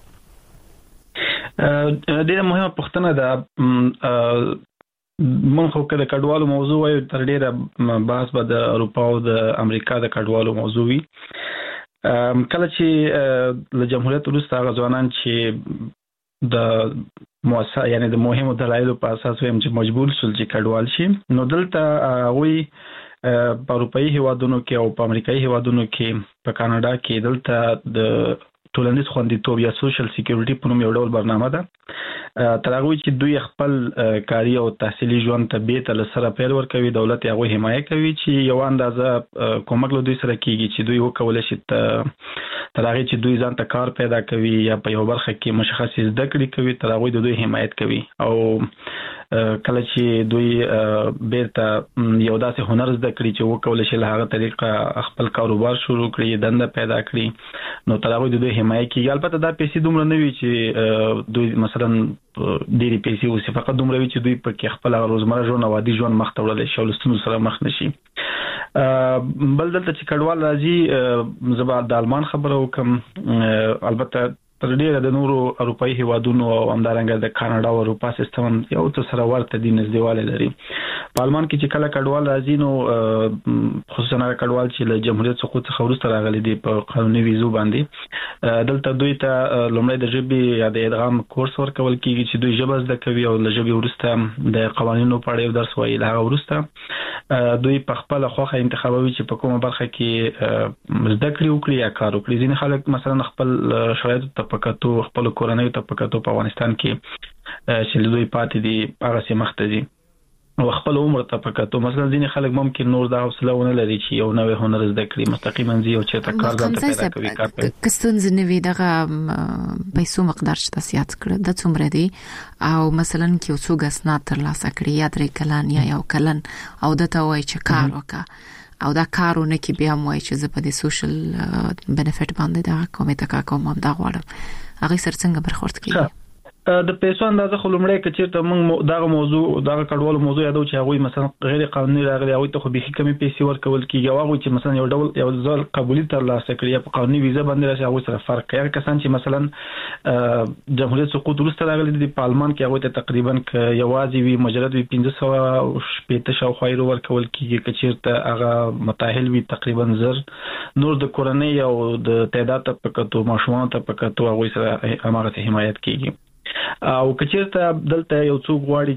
Speaker 3: ډیره مهمه پښتنه ده من خو کله کډوالو موضوع وایو تر ډیره بحث به د اروپا او د امریکا د کډوالو موضوع وي کله چې له جمهوریت وروسته غزوانان چې د مؤسسه یعنی د مهمو دلایلو په اساس ویم چې مجبور شول چې کډوال شي نو دلته وی په اروپאי هیوادونو کې او په امریکایي هیوادونو کې په کاناډا کې دلته د ټولنیز خوندیتوب یا سوشل سکیورټي په نوم یو ډول برنامه ده. تر هغه چې دوی خپل کاري او تحصیلي ژوند ته به تل سره پیل ورکوي، دولت هغه حمایت کوي چې یو اندازه کومک له دوی سره کیږي چې دوی وکولای شي تر هغه چې دوی ځان ته کار پیدا کوي یا په یو برخه کې مشخص زده کړې کوي، تر هغه د دوی حمایت کوي. او کله چې دوی بیرته یو داسې هنر زده کړي چې وکولای شي له هغه طریقه خپل کاروبار شروع کړي، دنده پیدا کړي، نو تر هغه د دوی حمایت کوي. البته دا پیسې دومره نه وي چې دوی مثلا ډېری پیسې اوسې، فقط دومره وي چې دوی په خپل روزمره ژوند او عادي ژوند مخ ته وړل شي او لستونو سره مخ نشي. بل دلته چې کډوال راځي، زبر د آلمان خبره وکم، البته تر ډیره د نورو اروپאי هیوادونو او همدارنګه د کاناډا او اروپا سیستم یو څه سره ورته دي، نږدېوالی لري. په آلمان کې چې کله کډوال راځي، نو خصوصا کډوال چې له جمهوریت سقوط څخه وروسته راغلي دي په قانوني ویزو باندې، دلته دوی ته لومړی د ژبې یا د ادغام کورس ورکول کیږي چې دوی ژبه زده کوي او له ژبې وروسته د قوانینو په اړه یو درس وایي. له هغه وروسته دوی په خپل خوښه انتخابوي چې په کومه برخه کې زده کړې وکړي یا کار وکړي. ځینې خلک مثلا خپل شرایطو ته په کتو، خپل کورنۍ ته په کتو په افغانستان کې چې دوی پاتې دي هغه سي مخ ته دي او خپل عمر ته په کتو. مثلا ځینې خلک ممکن نور دا حوصله ونه لري چې یو نوې هنر زده کړي، مستقیما ځي او چې کار ځان ته پیدا کوي. کار کوي
Speaker 2: کستون زنوي دغه پیسو مقدار چې تاسیات کړ د څومره دی، او مثلا کې یو څو غسنات تر لاسه کړی یا درې کلن یا یو کلن، او دته وای چې کار وکړه او دا کارونه کې بیا موي چې زه په دې سوشل بنفټ باندې دا کومه تکا کوم دا غواړم، هغه سر څنګه برخورد کیږي؟
Speaker 3: د پیسو اندازه خو لومړی کې چیرته موږ دغه موضوع دغه کډوالو موضوع یادو چې هغه مثلا غیر قانوني راغلي، هغه ته خو به کمی پیسې ورکول کیږي، هغه چې مثلا یو ډول یو ځل قبولي تر لاسه کړی په قانوني ویزه باندې راشي، هغه سره فرق کوي. کسان چې مثلا جمهوریت سقوط وروسته راغلي دي په آلمان کې، هغه ته تقریبا یوازې وی مجرد 1500 شاوخوا ورکول کیږي، که چیرته هغه متأهل وي تقریبا زر نور د کورنۍ او د تعداد په کتو ماشومان ته په کتو هغه سره هغه حمایت کیږي. او کچیرته دلته یو څوک غواړي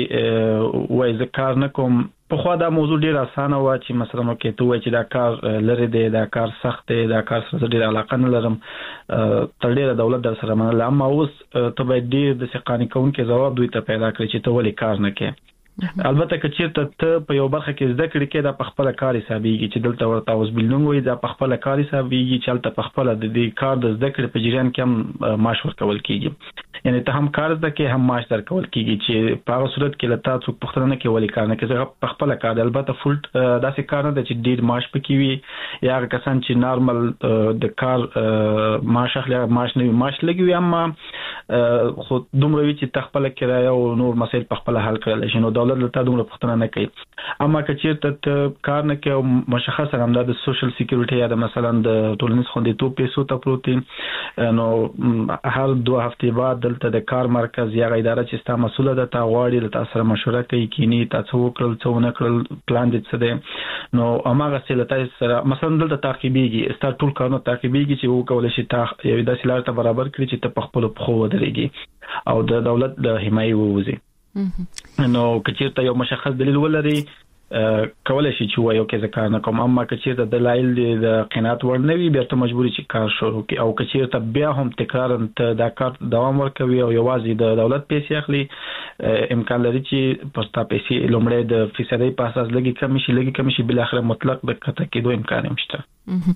Speaker 3: چې وای زه کار نه کوم، په خو دا موضوع ډیر اسانه و چې مثلا کې ته وای چې دا کار لري دی، دا کار سخت دی، دا کار سره ډیر علاقه نه لرم، تر ډیره دولت در سره منل، اما اوس ته باید ډیر د سقانی کون کې جواب دوی ته پیدا کړی چې ته ولې کار نه کوې. البته که چیرته ته په یو برخه کې زده کړې کې دا په خپل کار حسابيږي چې دلته ورته اوس بلنګ وي، دا په خپل کار حسابيږي چې البته په خپل د دې کار د زده کړې په جریان کې هم معاش ورکول کیږي، یعنی ته هم کار زده کې هم معاش درکول کیږي چې په هغه صورت کې لته څوک پښتنه نه کې ولې کار نه کوي په خپل کار. البته فول داسې کار نه چې ډیر معاش پکې وي، یا کسان چې نارمل د کار معاش اخلي معاش نه معاش لګوي، اما خو دومره وی چې تخپل کرایه او نور مسایل په خپل حل کړل شي، نو دولت لته دومره پښتنه نه کوي. اما که چیرته کار نه کوي مشخصا هم د سوشل سکیورټي یا د مثلا د ټولنیز خوندیتوب پیسو ته پروتین، نو هر 2 هفته بعد دلته د کار مرکز یا اداره چې ستا مسؤله ده تا غواړي له تاسو سره مشوره کوي کینی تاسو وکړل څو نه کړل پلان دې څه دی، نو اماغه سلته سره مثلا دلته تعقیبيږي، ستا ټول کارونه تعقیبيږي چې وکول شي تا یو داسې لار ته برابر کړی چې ته په خپل خو ودرېږي او د دولت د حمایت ووزي. نو کچیرته یو مشخص دلیل ولري کولای شي چې وایو کې ځکه نه کوم، اما کچیرته دلایل د قناعت ور نه وي بیا ته مجبوري چې کار شروع کی، او کچیرته بیا هم تکرار ته دا کار دوام ورکوي او یوازې د دولت پیسې اخلي، امکان لري چې پستا پیسې لومړی د فیصدي په اساس لګي کمی شي بل اخر مطلق د کته کېدو امکان نشته.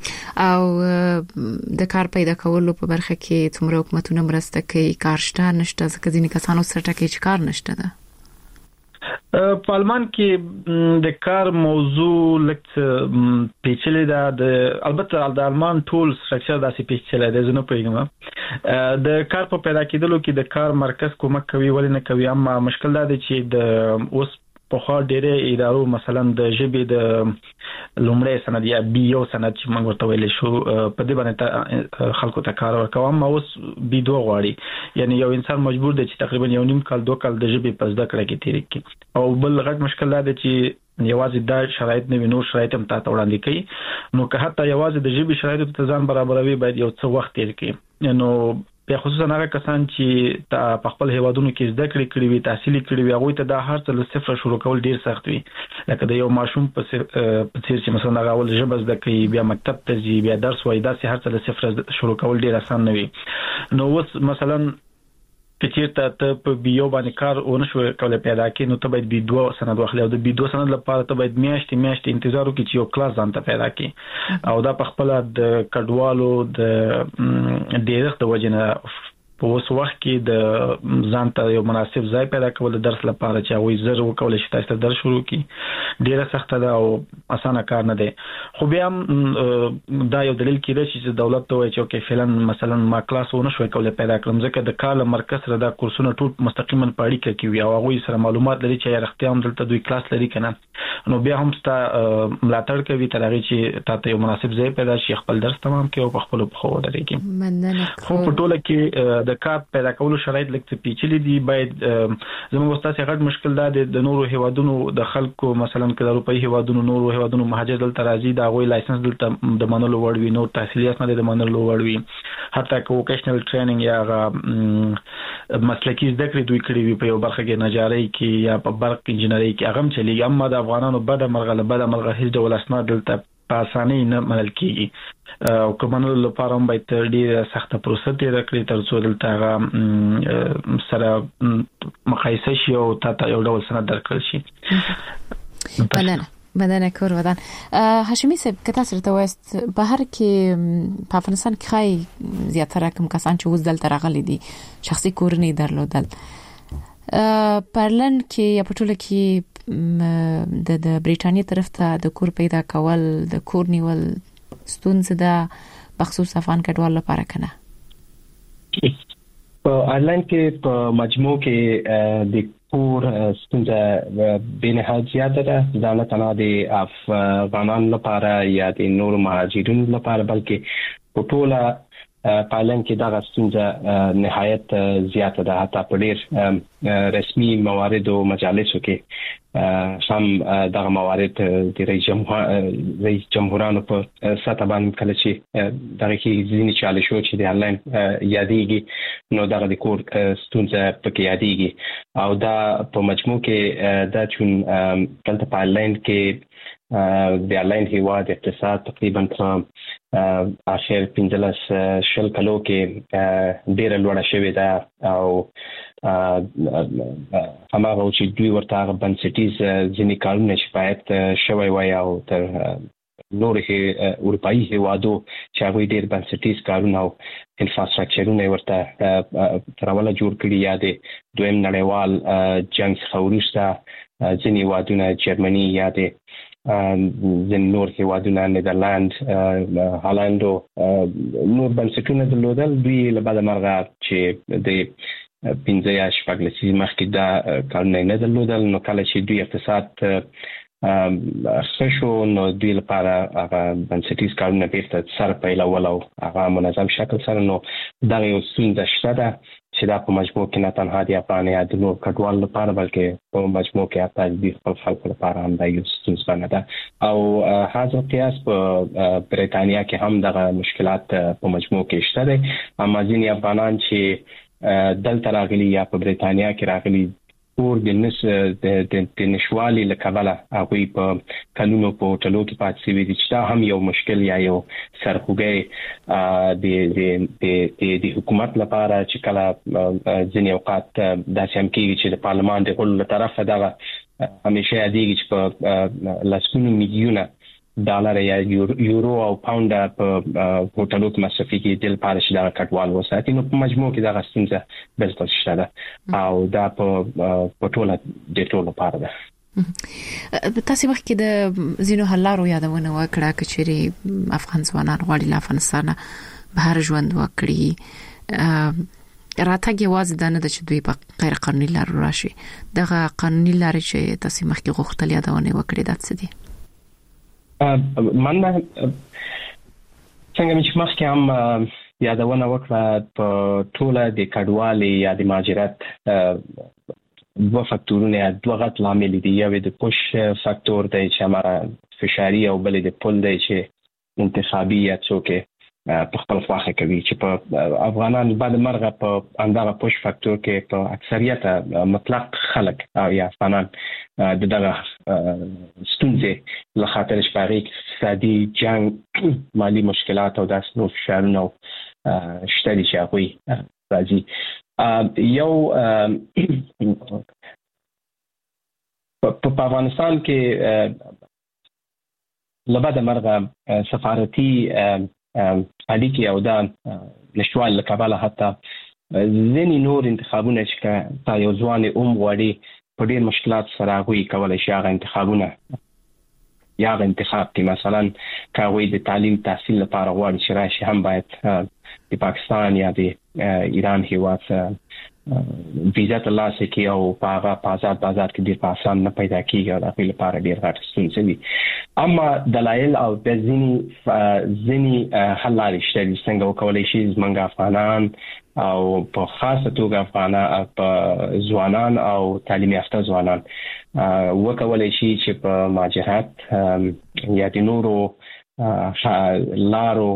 Speaker 2: او د کار پیدا کولو په برخه کې څومره حکومتونه مرسته کوي؟ کار شته نشته؟ ځکه ځینې کسانو سره ټاکي چې کار نشته ده.
Speaker 3: په آلمان کې د کار موضوع لکه پیچلې ده، البته د آلمان ټول سټرکچر داسې پیچلې ده، زه نه پوهیږم د کار په پیدا کېدلو کې د کار مرکز کومک کوي ولې نه کوي، اما مشکل دا دی چې د اوس په خو ډېرې ادارو مثلا د ژبې د لومړی سند یا بیو سند چې موږ ورته ویل شو په دې باندې خلکو ته کار ورکوم، اما اوس بي دوه غواړي، یعنی یو انسان مجبور دی چې تقریبا 1.5 کال 2 کال د ژبې په زده کړه کې تیر کړي، او بل غټ مشکل دا دی چې یوازې دا شرایط نه وینو شرایط هم تاسو وړاندې کوي، نو که حتی یوازې د ژبې شرایط ته ځان برابروي باید یو څه وخت تیر کړي، نو په خصوصا هغه کسان چې په خپل هیوادونو کې زده کړې وي تحصیل کړي وي هغه ته دا هر څه له صفر شروع کول ډیر سخت وي لکه د یو ماشوم په څیر چې مثلا هغه اول ژبه زده کوي بیا مکتب ته ځي بیا درس وایي دا هر څه له صفر شروع کول ډیر آسان نه وي نو اوس مثلا کچېرته ته په بیو باندې کار ونشو کولای پیدا کې نو ته باید B2 سند واخلې او د B2 سند لپاره ته باید میاشتې انتظار وکړې چې یو کلاس ځان ته پیدا کړې او دا په خپل د کډوالو د ډیرښت د وجنه په اوس وخت کې د ځان ته یو مناسب ځای پیدا کول د درس لپاره چې هغه زر وکول شي تاسو درس شروع کړي ډیره سخته ده او اسانه کار نه دی خو بیا دا یو دلیل کېږي چې دولت ته وایي چې اوکې فعلا مثلا ما کلاس ونه شوي کولای پیدا کړم ځکه د کال مرکز سره دا کورسونه ټول مستقیما په اړیکه کې وي او هغه سره معلومات لري چې رښتیا هم دلته دوی کلاس لري کنه نو بیا هم ستا ملاتړ کوي تر هغه چې تاسو یو مناسب ځای پیدا شي خپل درس تمام کړئ او په خپل خو درېږي
Speaker 2: مننه
Speaker 3: خو په ټوله کې د کار پیدا کولو شرایط لکه پیچلي دي باید زموږ استاد غټ مشکل دا د نورو هیوادونو د خلکو مثلا د اروپאי هیوادونو نورو هیوادونو مهاجر دلته راځي دا غوي لایسنس دلته د منلو وړ وي نو تحصیلات نه د منلو وړ وي حتی که وکیشنل ټریننګ یا مسلکی زده کړې دوی کړی وي په یو برخه کې نجاري کې یا په برق انجنیری کې هغه چلیږي اما د افغانانو بده مرغه هیڅ ډول اسناد دلته په اسانۍ نه منل کېږي او کومنلو لپاره هم باید ډېره سخته پروسه تیر کړی تر څو دلته هغه سره مقایسه شي او تا یو ډول سند درکړل شي
Speaker 2: مننه کور ودان هاشمي صاحب که تاسو ته وایست بهر کې په افغانستان کې خای زیاتره کوم کسان چې وز دلته راغلي دي شخصي کورنۍ درلودل پرلن کې یا په ټوله کې د بریټانیا طرف ته د کور پیدا کول د کور نیول ستونزه ده بخصوص افغان کډوال لپاره کنه
Speaker 4: په آیرلند کې په مجموع کې د کور ستونزه به نه زیاته ده دا نه تنها د افغانانو لپاره یا د نورو مهاجرینو لپاره بلکې په ټوله پایلن کې دا ستونزه نهایت زیاته ده حتی په ډېر رسمي موارد او مجالسو کې هم دغه موارد د رئیس جمهورانو په سطح باندې کله چې دغه کې ځینې چالشو چې د آنلاین یادېږي نو دغه د کور ستونزه پکې یادېږي او دا په مجموع کې دا چون دلته په آنلاین کې د آنلاین هیواد اقتصاد تقریبا په اخر 15 کلو کې ډېر لوړ شوی ده او هماغه چې دوی ورته بنسټیز ځینې کارونه چې باید شوی وای او تر نور اروپאי هیوادو چې هغه ډېر بنسټیز کارونه او انفراستراکچرونه ورته تراوله جوړ کړي یا د دویم نړیوال جنگ څخه وروسته ځینې هیوادونه جرمني یا د ځینې نور هیوادونه نیدرلند هالند او نور بنسټونه درلودل دوی له بده مرغه چې د 15 یا 16 لسیزې مخکې دا کارونه نه درلودل نو کله چې دوی اقتصاد خشو نو دوی لپاره هغه بنسټیز کارونه بیرته سر پیلول او هغه منظم شکل سره نو دا یو ستونزه شته ده چې دا په مجموع کې نه تنها د افغان یا د نور کډوال لپاره بلکې په مجموع کې حتی د خپل خلکو لپاره هم دا یو ستونزه نه ده او هاذا قیاس په بریټانیا کې هم دغه مشکلات په مجموع کې شته دي اما ځینې افغانان چې دلته راغلي یا په بریټانیا کې راغلي کور د نشوالي لکبله هغه په قانونو په هوټلو کې پاتې شوی دي چې دا هم یو مشکل یا یو سرخوږی د حکومت لپاره چې کله ځینې اوقات داسې هم کېږي چې د پارلمان د غړو له طرفه دغه همیشه یادېږي چې په لسګونو میلیونه ډالر یا یورو او پاوند په هوټلو کې مصرفي کېدل لپاره چې دا کډوال وساتي نو په مجموع کې دا ستونزه بالکل شته ده او دا په ټوله د ټولو لپاره ده
Speaker 2: تاسو وخت کې د زینو حلارو یادونه وکړه چې افغان ځوانان غواړي له افغانستان بهر ژوند وکړي راتګ یوازې د نه د چې دوی په غیر قانوني لارو راشي دغه قانوني لارې چې تاسو مخکې غوښتل یادونه وکړي دا څه دي
Speaker 4: مننه څنګه چې مخکې هم یادونه وکړه په ټوله د کډوالۍ یا د مهاجرت دوه فاکتورونه دوه غټ لامل دي یو د پوش فاکتور دی چې امر فشاری او بل د پول دی چې انتخابي یا څوک په خپل خواخه کوي چې په افغانان بعد مرغه په اندغه پوش فاکتور کې په اکثریت مطلق خلک او یا افغانان دغه ستونزې له خاطر شپږی اقتصادي جنگ مالی مشکلات او داس نو فشارونه شته دي چې هغه راځي یو په افغانستان کې لبعد مرغه سفارتي اړیکې او دا نشوال لکباله حتی ځینې نور انتخابونه چې تا یو ځوان غواړي په ډېر مشکلات سره هغوی کولی شي هغه انتخابونه یا هغه انتخاب کې مثلا که هغوی د تعلیم تحصیل لپاره غواړي چې راشي هم باید د پاکستان یا د ایران هیواد ویزا ترلاسه کړي او په هغه په آزاد بازار کې ډېر په اسان نه پیدا کېږي او د هغوی لپاره ډېر غټ ستونزې دي. اما دلایل او د ځینې حل لارې شته دي څنګه وکولی شي زموږ افغانان او په خاصه توګه افغانان په ځوانان او تعلیم یافته ځوانان وکولی شي چې په مهاجرت یا د نورو لارو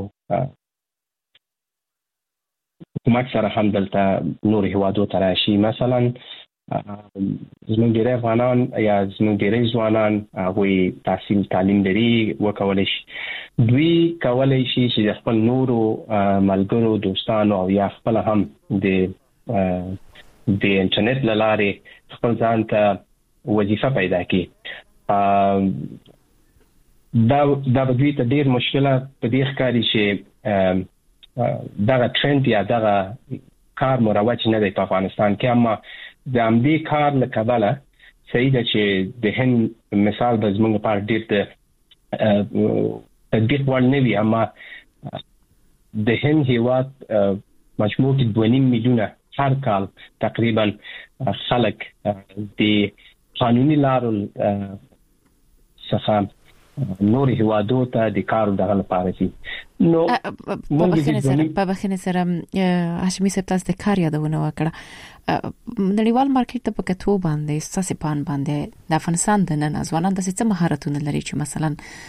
Speaker 4: حکومت سره هم دلته نور هیوادو ته راشي. مثلا زموږ ډېری افغانان یا زموږ ډېری ځوانان هغوی تحصیل تعلیم لري وکولی شي دوی کولی شي چې د خپل نورو ملګرو دوستانو او یا خپل هم د انټرنیټ له لارې خپل ځان ته وظیفه پیدا کړي. دا به دوی ته ډېر مشکله په دې ښکاري چې دغه ټرند یا دغه کار مروج نه دی په افغانستان کې، اما د همدې کار له کبله صحیح ده چې د هند مثال به زموږ لپاره ډېر د تطبیق وړ نه وي، اما د هند هیواد مجموع کې 2.5 میلیونه هر کال تقریبا خلک د قانوني لارو څخه نور هیوادو ته د کار دغه لپاره شي. نو
Speaker 2: په بخښنې سره هاشمي صاحب تاسو د کار یادونه وکړه، نړیوال مارکیټ ته په کتو باندې ستاسو پان باندې د افغانستان د نن ځوانان د څه مهارتونه لري چې مثلا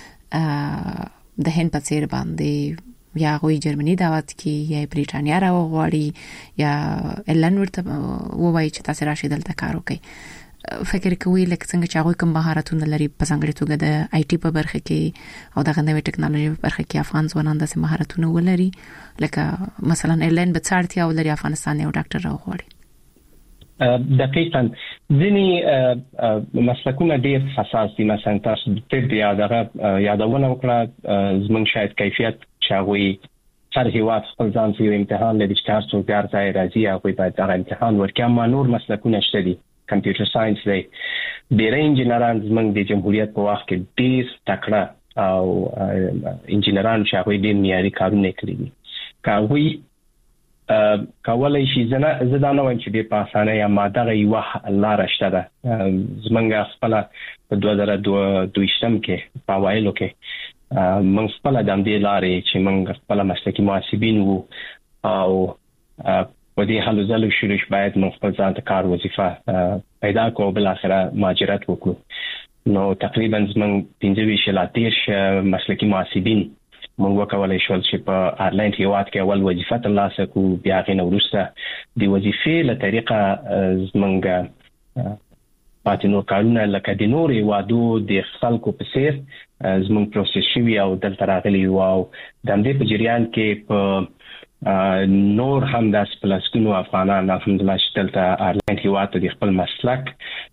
Speaker 2: د هند په څیر باندې یا غوي جرمني دعوت کی یا بریټانیا راوغواړي یا اعلان ورته وایي چې تاسو راشي دلته کار وکړئ. فکر کوي لکه څنګه چې هغه کوم مهارتونه لري په ځانګړي توګه د آی ټي په برخه کې او د نوې ټکنالوژي په برخه کې افغان ځوانان د مهارتونه ولري، لکه مثلا ایرلاین به څارتیا ولري افغانستان یو ډاکټر راوغواړي.
Speaker 4: دقیقاً ځینې مسلکونه ډېر حساس دي، مثلا تاسو د طب یادونه وکړه زموږ شاید کیفیت چې هغوی هر هیواد خپل ځان ته یو امتحان لري چې هر څوک هر ځای راځي هغوی باید هغه امتحان ورکړي، اما نور مسلکونه شته دي. کمپیوټر ساينس دی، ډېری انجینران زموږ د جمهوریت په وخت کې ډېر تکړه او انجینران چې هغوی ډېر معیاري کارونه کړي دي. که هغوی کولی شي زه دا نه وایم چې ډېر په اسانۍ، اما دغه یوه لاره شته ده. زموږ خپله په 2022 کې په اوایلو کې موږ خپله د همدې لارې چې موږ خپله مسلکي محاسبین وو او په دې حالو ځلو شروع باید موږ خپل ځان ته کار وظیفه پیدا کړو، بل اخره مهاجرت وکړو. نو تقریبا زموږ 15 مسلکي محاسبین موږ وکولای شول چې په ایرلاین هیواد کې اول وظیفه ترلاسه کړو، بیا هغې نه وروسته د وظیفې له طریقه زموږ پاتې نور کارونه لکه د نورو هیوادو د خلکو په څیر زموږ پروسس شوي او دلته راغلي وو او د همدې په جریان کې په نور هم د سپلاسکونو افغانان الحمدلله چې دلته ایرلاین هیواد ته د خپل مسلک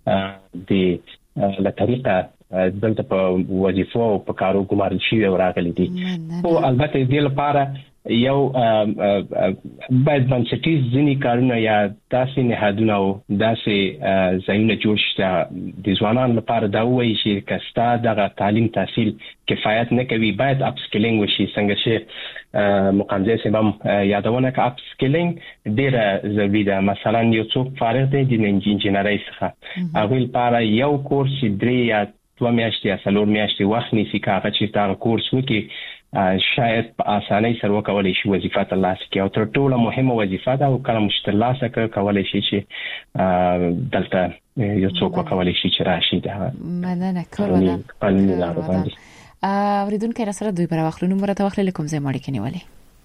Speaker 4: د له طریقه دلته په وظیفو او په کارو ګمارل شوي او راغلي دي. خو البته دې لپاره یو باید بنسټیز ځینې کارونه یا داسې نهادونه او داسې ځایونه جوړ شي د ځوانانو لپاره دا ووایي چې که ستا دغه تعلیم تحصیل کفایت نه کوي باید اپ سکلینګ وشي. څنګه چې مقامځای صاحب هم یادونه که اپ سکلینګ ډېره ضروري ده. مثلا یو څوک فارغ دی د انجینرۍ څخه، هغوی لپاره یو کورس 3 یا 2 میاشتې یا 4 میاشتې وخت نیسي، که هغه چېرته هغه کورس وکړي شاید په اسانۍ سره وکولی شي وظیفه ترلاسه کړي. او تر ټولو مهمه وظیفه ده او کله مو چې ترلاسه کړه کولی شي چې دلته یو څوک وکولی شي چې راشي د
Speaker 2: مننه کول. اوریدونکو را سره دوی پر واخلو نمبر ته واخلې کوم ځای مړ کې نیولې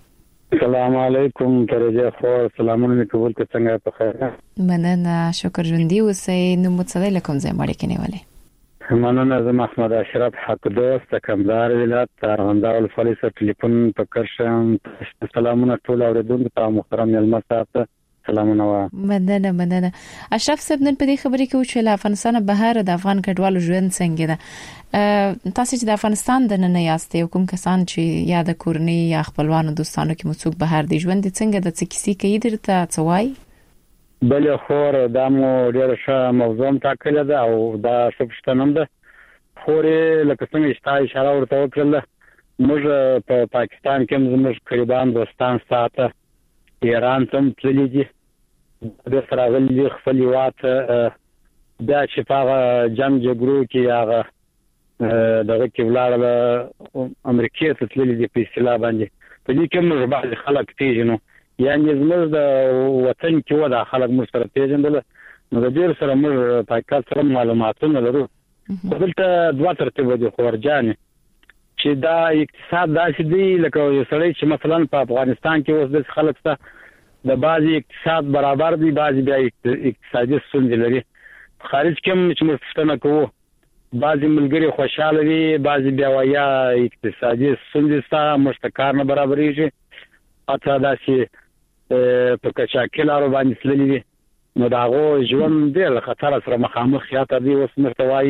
Speaker 1: السلام علیکم درجه خو سلامونه قبول ته څنګه په خیر
Speaker 2: مننه شکر ژوندۍ اوسئ نو متصل لکم زه مړ کې نیولې
Speaker 1: مننه زه محمد اشرف حق دوست کمدار ولایت ارغنداو الفلیسه ټلیفون په کرشم سلامونه ټول اوریدونکو ته محترم ملمسات سلامونه
Speaker 2: مننه اشرف صاحب نن په دې خبرې کې چې افغانستان بهر د افغان کډوالو ژوند څنګه ده تاسو چې د افغانستان د نن یاستئ کوم کسان چې یا د کورنۍ یا خپلوانو دوستانو کې مسوک بهر دي ژوند څنګه د څه کیسې کوي درته څوای
Speaker 1: بل خور د مو ډیر ښه موضوع ټاکل ده او دا شپشتنم ده خورې لکه څنګه چې اشاره ورته وکړه موږ په پاکستان کې موږ قریبان دوستان ساته ایران ته تللی دي د سره غلي خپل وات دا چې په جنگ جګړو کې هغه دغه کې ولاره امریکا ته تللی دي په اصطلاح باندې په دې کې موږ بعض خلک پیژنو یعنی زموږ د وطن کې ودا خلک موږ سره پیژندل نو د ډیر سره موږ پاکستان سره معلوماتونه لرو دلته دوه ترتیب دي خورجان چې دا اقتصاد داسې دی لکه یو سړی چې مثلا په افغانستان کې اوس د خلک سره د بعضي اقتصاد برابر دي بعضي بیا اقتصادي ستونزې لري خارج کې چې موږ څنګه کوو بعضي ملګری خوشاله دي بعضي بیا وايي اقتصادي ستونزې سره مشتکار نه برابرېږي اته داسې په کچاکلارو باندې تللی دي نو دا غو ژوند ډېر خطر سره مخامخ یا ته دی اوس مرته وایي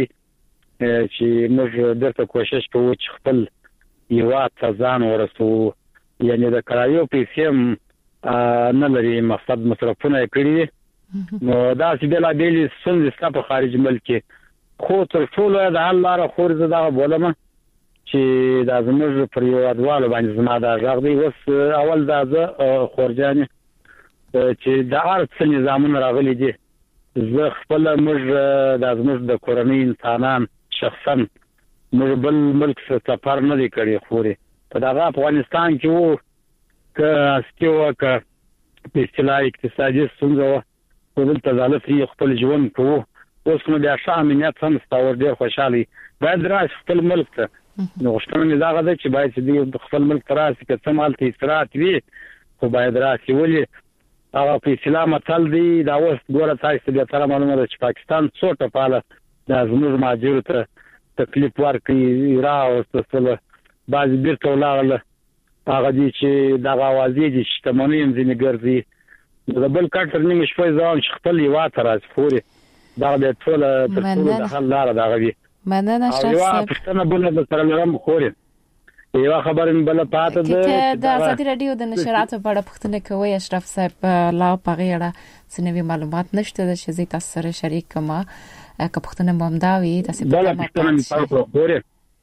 Speaker 1: چې موږ درته کوشش کوو چې خپل یو ځان ورسو یعنی د کرایو پیسې نه لري مقصد مصرفونه کړی نو دا چې بلا بیل څنګه په خارج ملک خو تر ټولو د الله خور زدا بولم چې دا زموږ پر یو ادوالو باندې زما دا ځغ دی اوس اول دا خورجان چې د ارت نظامونه راغلي دي زه خپل موږ د زموږ د کورنۍ انسانان شخصا موږ بل ملک څخه سفر نه دی کړی خوري په دغه افغانستان کې وو که استیو که په اصطلاح اقتصادي څنګه وو دلته ځاله خپل ژوند کوو اوس نو بیا شامنیت هم ستاور ډیر خوشحالي باید راځي خپل ملک ته نو غوښتنه دا غواړي چې باید چې خپل ملک ته راشي که څه مالته استراحت وي خو باید راشي ولې هغه په اسلام تل دی دا اوس ګوره تاسو بیا تر معلومه ده چې پاکستان څو ټپاله د زموږ ماجر ته تکلیف ورکړي را اوسه بعض بیرته ولاړل هغه دي چې دا غوازي دي چې تمامین ځینې ګرځي د بل کټر نیمه شپه ځان خپل یو تراس فوري دا د ټول تر ټولو د حل لار دا غوي
Speaker 2: مننه شخص
Speaker 1: صاحب پښتنه بل د سره لرم خوري یو خبر بل پاته ده
Speaker 2: د ازادي رادیو د نشراتو په اړه پښتنه کوي اشرف صاحب لا پغېړه سنوي معلومات نشته چې زه تاسو سره شریک کما که پښتنه بمداوي تاسو په ما
Speaker 1: پښتنه خوري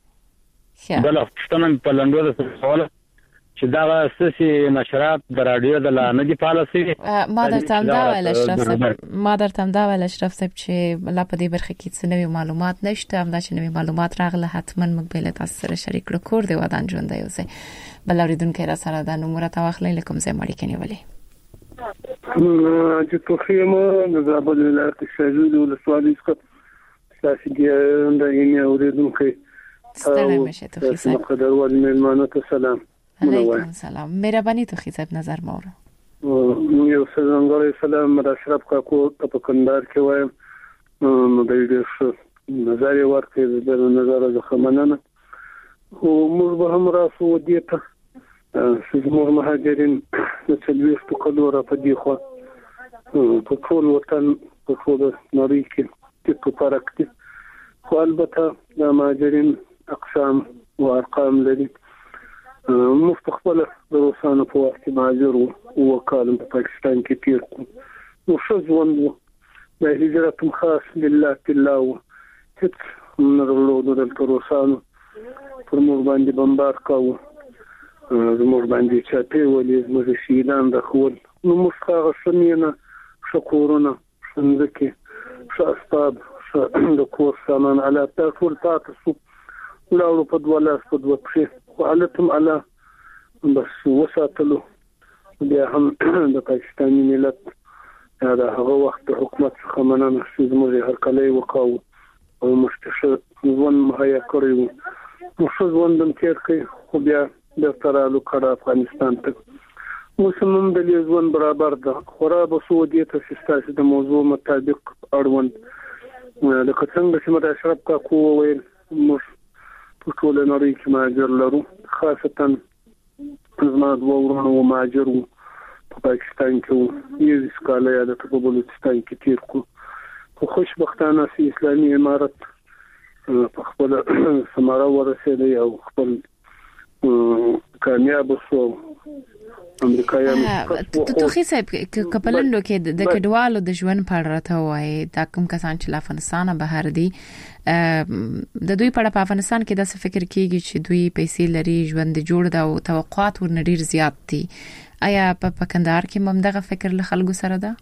Speaker 1: بل پښتنه په لندو د سوال چې دا اساسي نشرات د رادیو د لانه دی پالیسي
Speaker 2: ما درته دا ویل اشرف صاحب چې لا په دې برخه کې څه نوي معلومات نشته همدا چې نوي معلومات راغله حتما موږ به له تاسو سره شریک کړو کور دی ودان ژوند دی اوسه بل اوریدونکو را سره د نمبر تواخلې لکم زه مړی کني ولې
Speaker 5: چې توخیمه د زابل ولایت شاجود ول سوالي څخه تاسو دې د یې اوریدونکو
Speaker 2: ستړي مشه توخی صاحب
Speaker 5: قدر ول میلمانه ته سلام
Speaker 2: علیکم سلام مهرباني توخی صاحب نظر مورو
Speaker 5: یو څنګه سلام د اشرف کاکو په کندهار کې وایم نو د دې نظر ورکړي د نظر د خمننه او موږ به هم راسو دې ته چې مهاجرین د څلويختو کلو را په دې خو په ټول وطن په ټول نړۍ کې په فرق دي خو البته د مهاجرین اقسام او ارقام لري مستقبل د روسانو په وخت کې مهاجر او وکالم په پاکستان کې تیر کو نو څه ژوند د هجرت خاص لله تعالی چې نورلو د روسانو پر موږ باندې بمبار کاوه موږ باندې چاپی ولې موږ شیلان د خول نو مخه شنینه شکورونه څنګه کې اسباب د کور سامان علا تاسو تاسو لاړو په دوالاس په دوه پښې وعلتم على بس وساتلو بیا هم د پاکستاني ملت دا هغه وخت حکومت څخه مننه چې زموږ هر کله وکاو او مستشار ځوان مهیا کړو نو څه ځوان د تیر کې خو بیا د ترالو کړه افغانستان ته موسمم د ژوند برابر ده خورا به سعودي ته سیستاسي د موضوع مطابق اړوند د څنګه چې مده اشرف کا کو ویل موږ په ټول نړۍ کې مهاجر لرو خاصتا زما د ورونو مهاجر په پاکستان کې یو سکاله یا د بلوچستان کې تیر کو خو خوشبختانه سي اسلامي امارت په خپل ثمره ورسېده او خپل کامیاب شو
Speaker 2: توخي صاحب کپلندو کې د کډوالو د ژوند په اړه راته وایي دا کوم کسان چې افغانستان بهر دي د دوی په افغانستان کې د فکر کېږي چې دوی پیسې لري ژوند جوړ دا او توقعات ورنه ډیر زیات دي آیا په کندهار کې ممدغه فکر له خلکو سره ده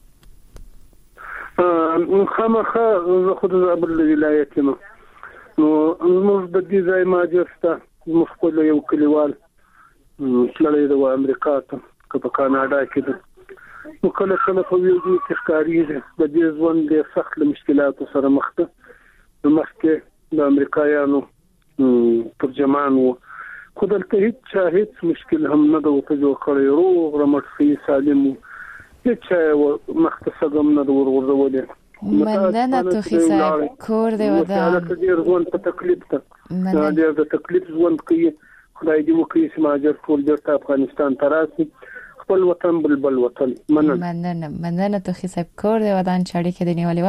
Speaker 5: خامخا خود زابل ولایت نو موږ د دې ځای ماجسته مخکله یو کلیوال تللی د امریکا ته په کاناډا کې ده نو کله په ویډیو کې ښکاري د دې ژوند ډېر سخت مشکلاتو سره مخ ده نو مخکې د امریکایانو ترجمان وو خو دلته هیڅ مشکل هم نه ده ورته جوړ کړی روغ رمټ ښه سالم هیڅ مختصدم نه ده ورغورځولې
Speaker 2: مننه توخي صاحب کور دی ودان
Speaker 5: ډېر ژوند په تکلیف ته ډېر د تکلیف ژوند کوي خدای دې وکړي چې مهاجر ټول بیرته افغانستان ته راشي خپل وطن بلبل وطن
Speaker 2: مننه توخي صاحب کور دی ودان چاړي کې دی نیولې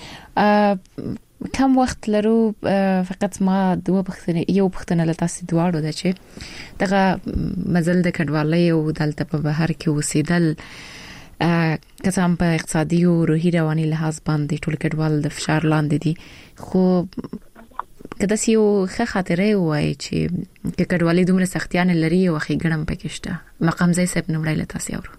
Speaker 2: و کم وخت لرو فقط ما دوه پښتنه یو پښتنه لته سي دواړو د چې دغه مزل د کډوالۍ او دلته په بهر کې وسیدل کسان په اقتصادي او روحي رواني لحاظ باندې ټول کډوال د فشار لاندې دي خو کله چې یو ښه خاطره وای چې کډوالۍ دومره سختیان لري او خې ګړم پکشته مقام ځای صاحب نمړای لته سیاورو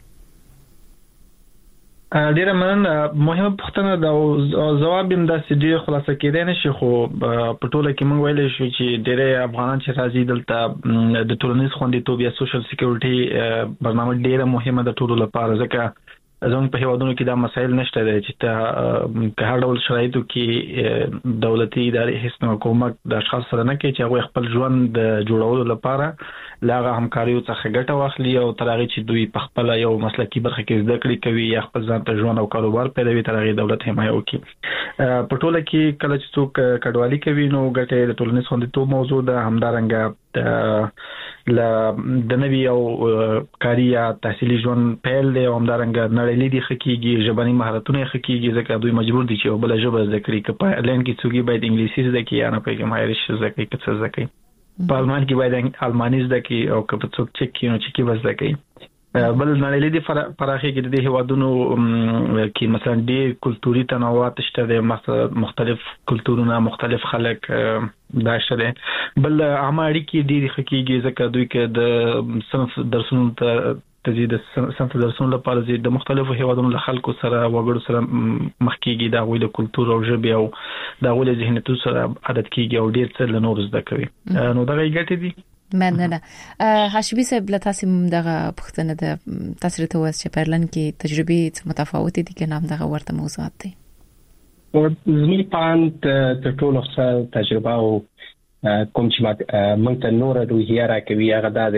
Speaker 3: ډیره مننه مهمه پوښتنه دا جواب هم د سړي خلاصه کېدای نشي خو په ټوله کې موږ ویل شو چې ډیره افغانان چې راځي دلته د ټولنیز خوندیتوب یا سوشل سکیورټي برنامه ډیره مهمه د ټولو لپاره ځکه زموږ په هیوادونو کې دا مسایل نشته چې ته هر ډول شرایطو کې دولتي ادارې هیڅ نو کومک د اشخاص سره نه کوي چې هغه خپل ژوند د جوړولو لپاره لاغه همکاریو څخه ګټه واخلي او ترغه چې دوی په خپل یو مسلکي برخه کې زده کړې کوي یا خپل ځان ته ژوند او کاروبار پیلوي ترغه دولت حمایه کوي په ټوله کې کله چې څوک کډوالي کوي نو ګټه د ټولنیز خوندیتوب موضوع ده همدارنګه د نوی او کاری یا تحصیلي ژوند پیل دی او همدارنګه نړیوالي دي خکېږي ژبني مهارتونه خکېږي ځکه دوی مجبور دي چې بل ژبه زده کړي که په لین کې څوګي باید انګلیسي زده کړي یا نه پیغام هایریش زده کړي که څه زده کړي په آلمان کې باید الماني زده کړي او که په څوک چک کې نو چکی زده کړي بل نړیوالي دي پراخي کې د هیوادونو کې مثلا ډېر کلتوري تنوعات شته د مختلف کلتورونه مختلف خلک دا شته بل عامه اړیکې ډېر خکېږي ځکه دوی کې د صنف درسونو ته تزيد صنف درسونو لپاره د مختلفو هیوادونو له خلکو سره وګړو سره مخکېږي دا غوې د کلتور او ژبه او دا غوې ذهنیت سره عادت کېږي او ډېر څه له نور زده کوي نو دا ګټې دي
Speaker 2: مننه هاشمي صاحب له تاسو دغه پښتنه د تاسو ته واس چې پرلن کې تجربې متفاوت دي کې نام دغه ورته موضوعات دي
Speaker 4: او زمي پاند ته ټول څه تجربه او کوم چې موږ ته نور روحیه راکوي هغه د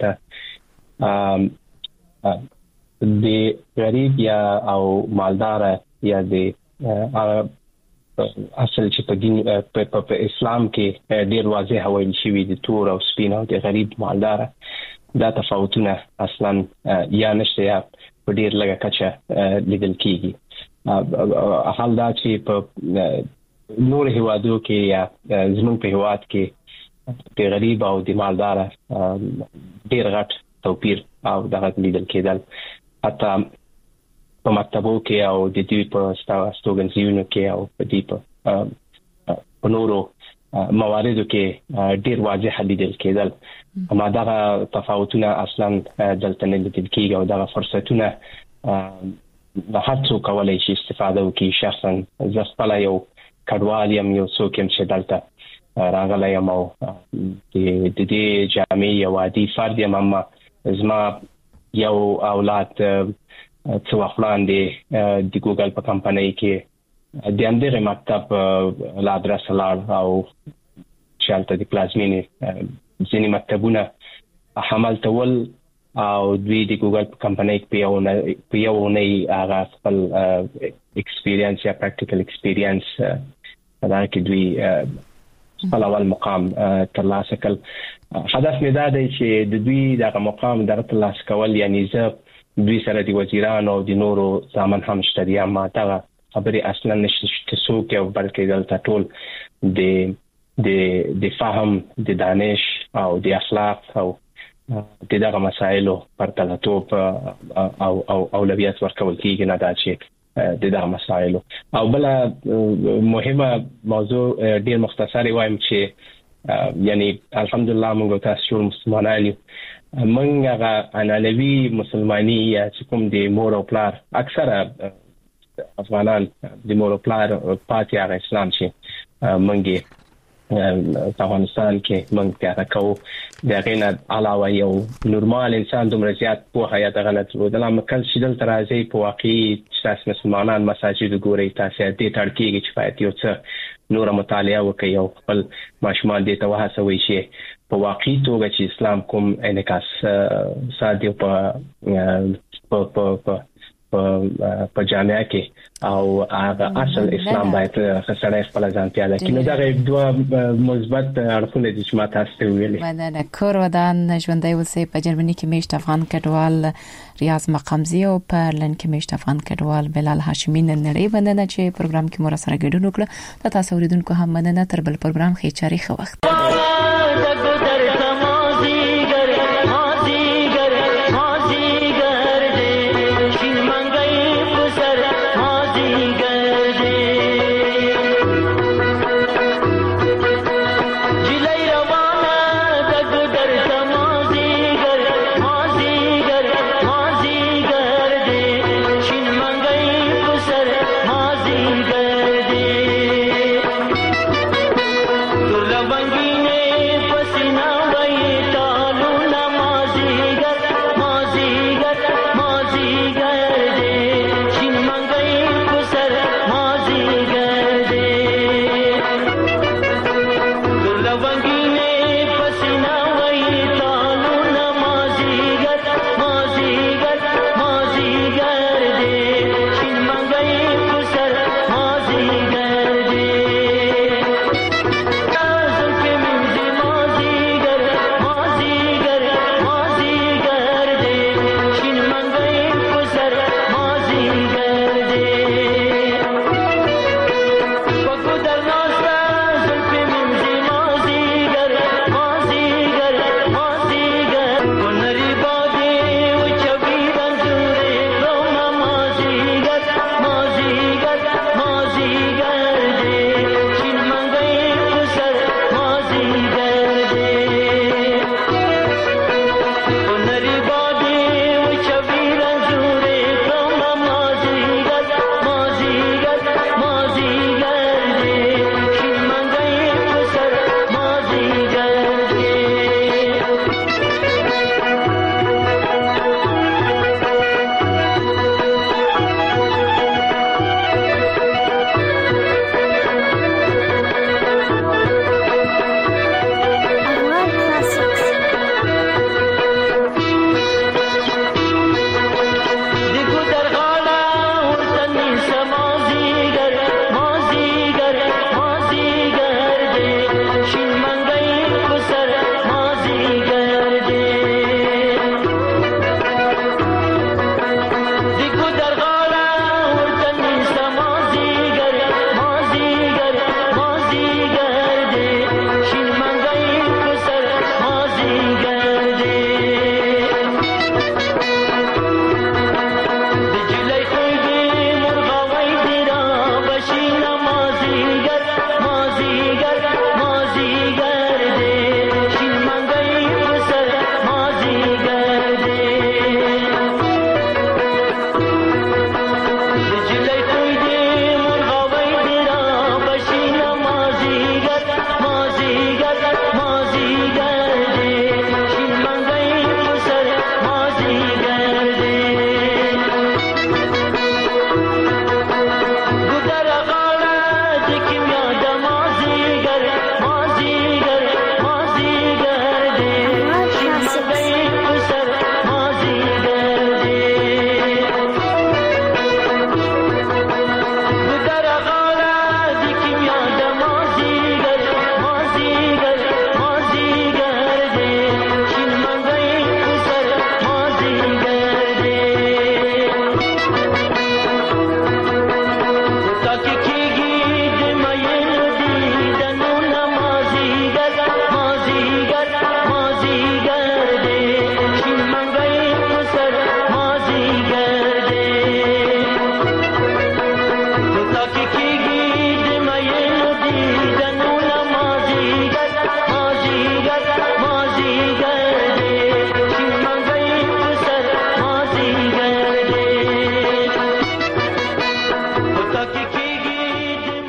Speaker 4: شیدلته د غریب یا او مالدار یا د اصل چې په دین په اسلام کې ډېر واضح وایي شوی د تور او سپین او د غریب مالدار دا تفاوتونه اصلا یا نشته یا په ډېر لږه کچه لیدل کیږي حال دا چې په نور هیوادو کې یا زموږ په هیواد کې د غریب او د مالدار ډېر غټ توپیر او دغه لیدل کېدل حتی په مکتبو کې او د دې په استوګنځیونو کې او په دې په نورو مواردو کې ډېر واضح لیدل کېدل اما دغه تفاوتونه اصلا دلته نه لیدل کېږي او دغه فرصتونه د هر څوک کولای شي استفاده وکړي شخصا زه خپل یو کډوال یم یو څوک یم چې دلته راغلی یم او د دې جامعې یو عادي فرد یم اما زما یو اولاد څو وخلاندې د ګوګل په کمپنۍ کې د اندر مکتب لا ادرس لاړ او چالت د پلازمینې ځینې مکتبونه حمل تول او دوی د ګوګل په کمپنۍ کې په یو نه هغه خپل ایکسپیرینس یا پریکټیکل ایکسپیرینس دا کې دوی خپل اول مقام ترلاسه کړ. هدف مې دا دی چې د دوی دغه مقام د ترلاسه کول یعنی زه دوی سره د وزیرانو او د نورو ځامن هم شته ما ته خبرې اصلا نشته څوک او بلکې دلته ټول د فهم د دانش او د اخلاق او دغه مسایلو پرتلاتوب او اولویت ورکول کیږي نه دا چې دغه مسایلو او بل مهمه موضوع ډیر مختصری وایم چې یعنی الحمدلله موږ تاسو مسلمانان یو موږ هغه انانوي مسلمانی یا چې کوم د مور او پلار اکثره افغانان د مور او پلار پاتې هغه اسلام چې موږ په افغانستان کې موږ ته راکو دا غینه علاوه یو نورمال انسان دومره زیات په حیا دغه نه درلود لکه چې دلته راځي په واقعي تاسو مسلمانان مساجد ګوري تاسو دې تړکیږي چې باید یو څه نور مطالعه وکړي او خپل ماشومان دې ته وهڅوي چې په واقعي توګه چې اسلام کوم انعکاس ساده په جامعه کې او هغه اصل اسلام باید سره خپل ځان پیاده کړي. نو دا دوه مثبت اړخونه دي چې ما تاسو ته ویلي.
Speaker 2: مننه. کور ودان ژوندۍ اوسې په جرمني کې میشت افغان کډوال ریاض مقامزي او په لن کې میشت افغان کډوال بلال هاشمي نن نړۍ مننه چې پروګرام کې مو سره ګډون وکړه. تاسو اوریدونکو هم مننه. تر بل پروګرام خې چاري خو وخت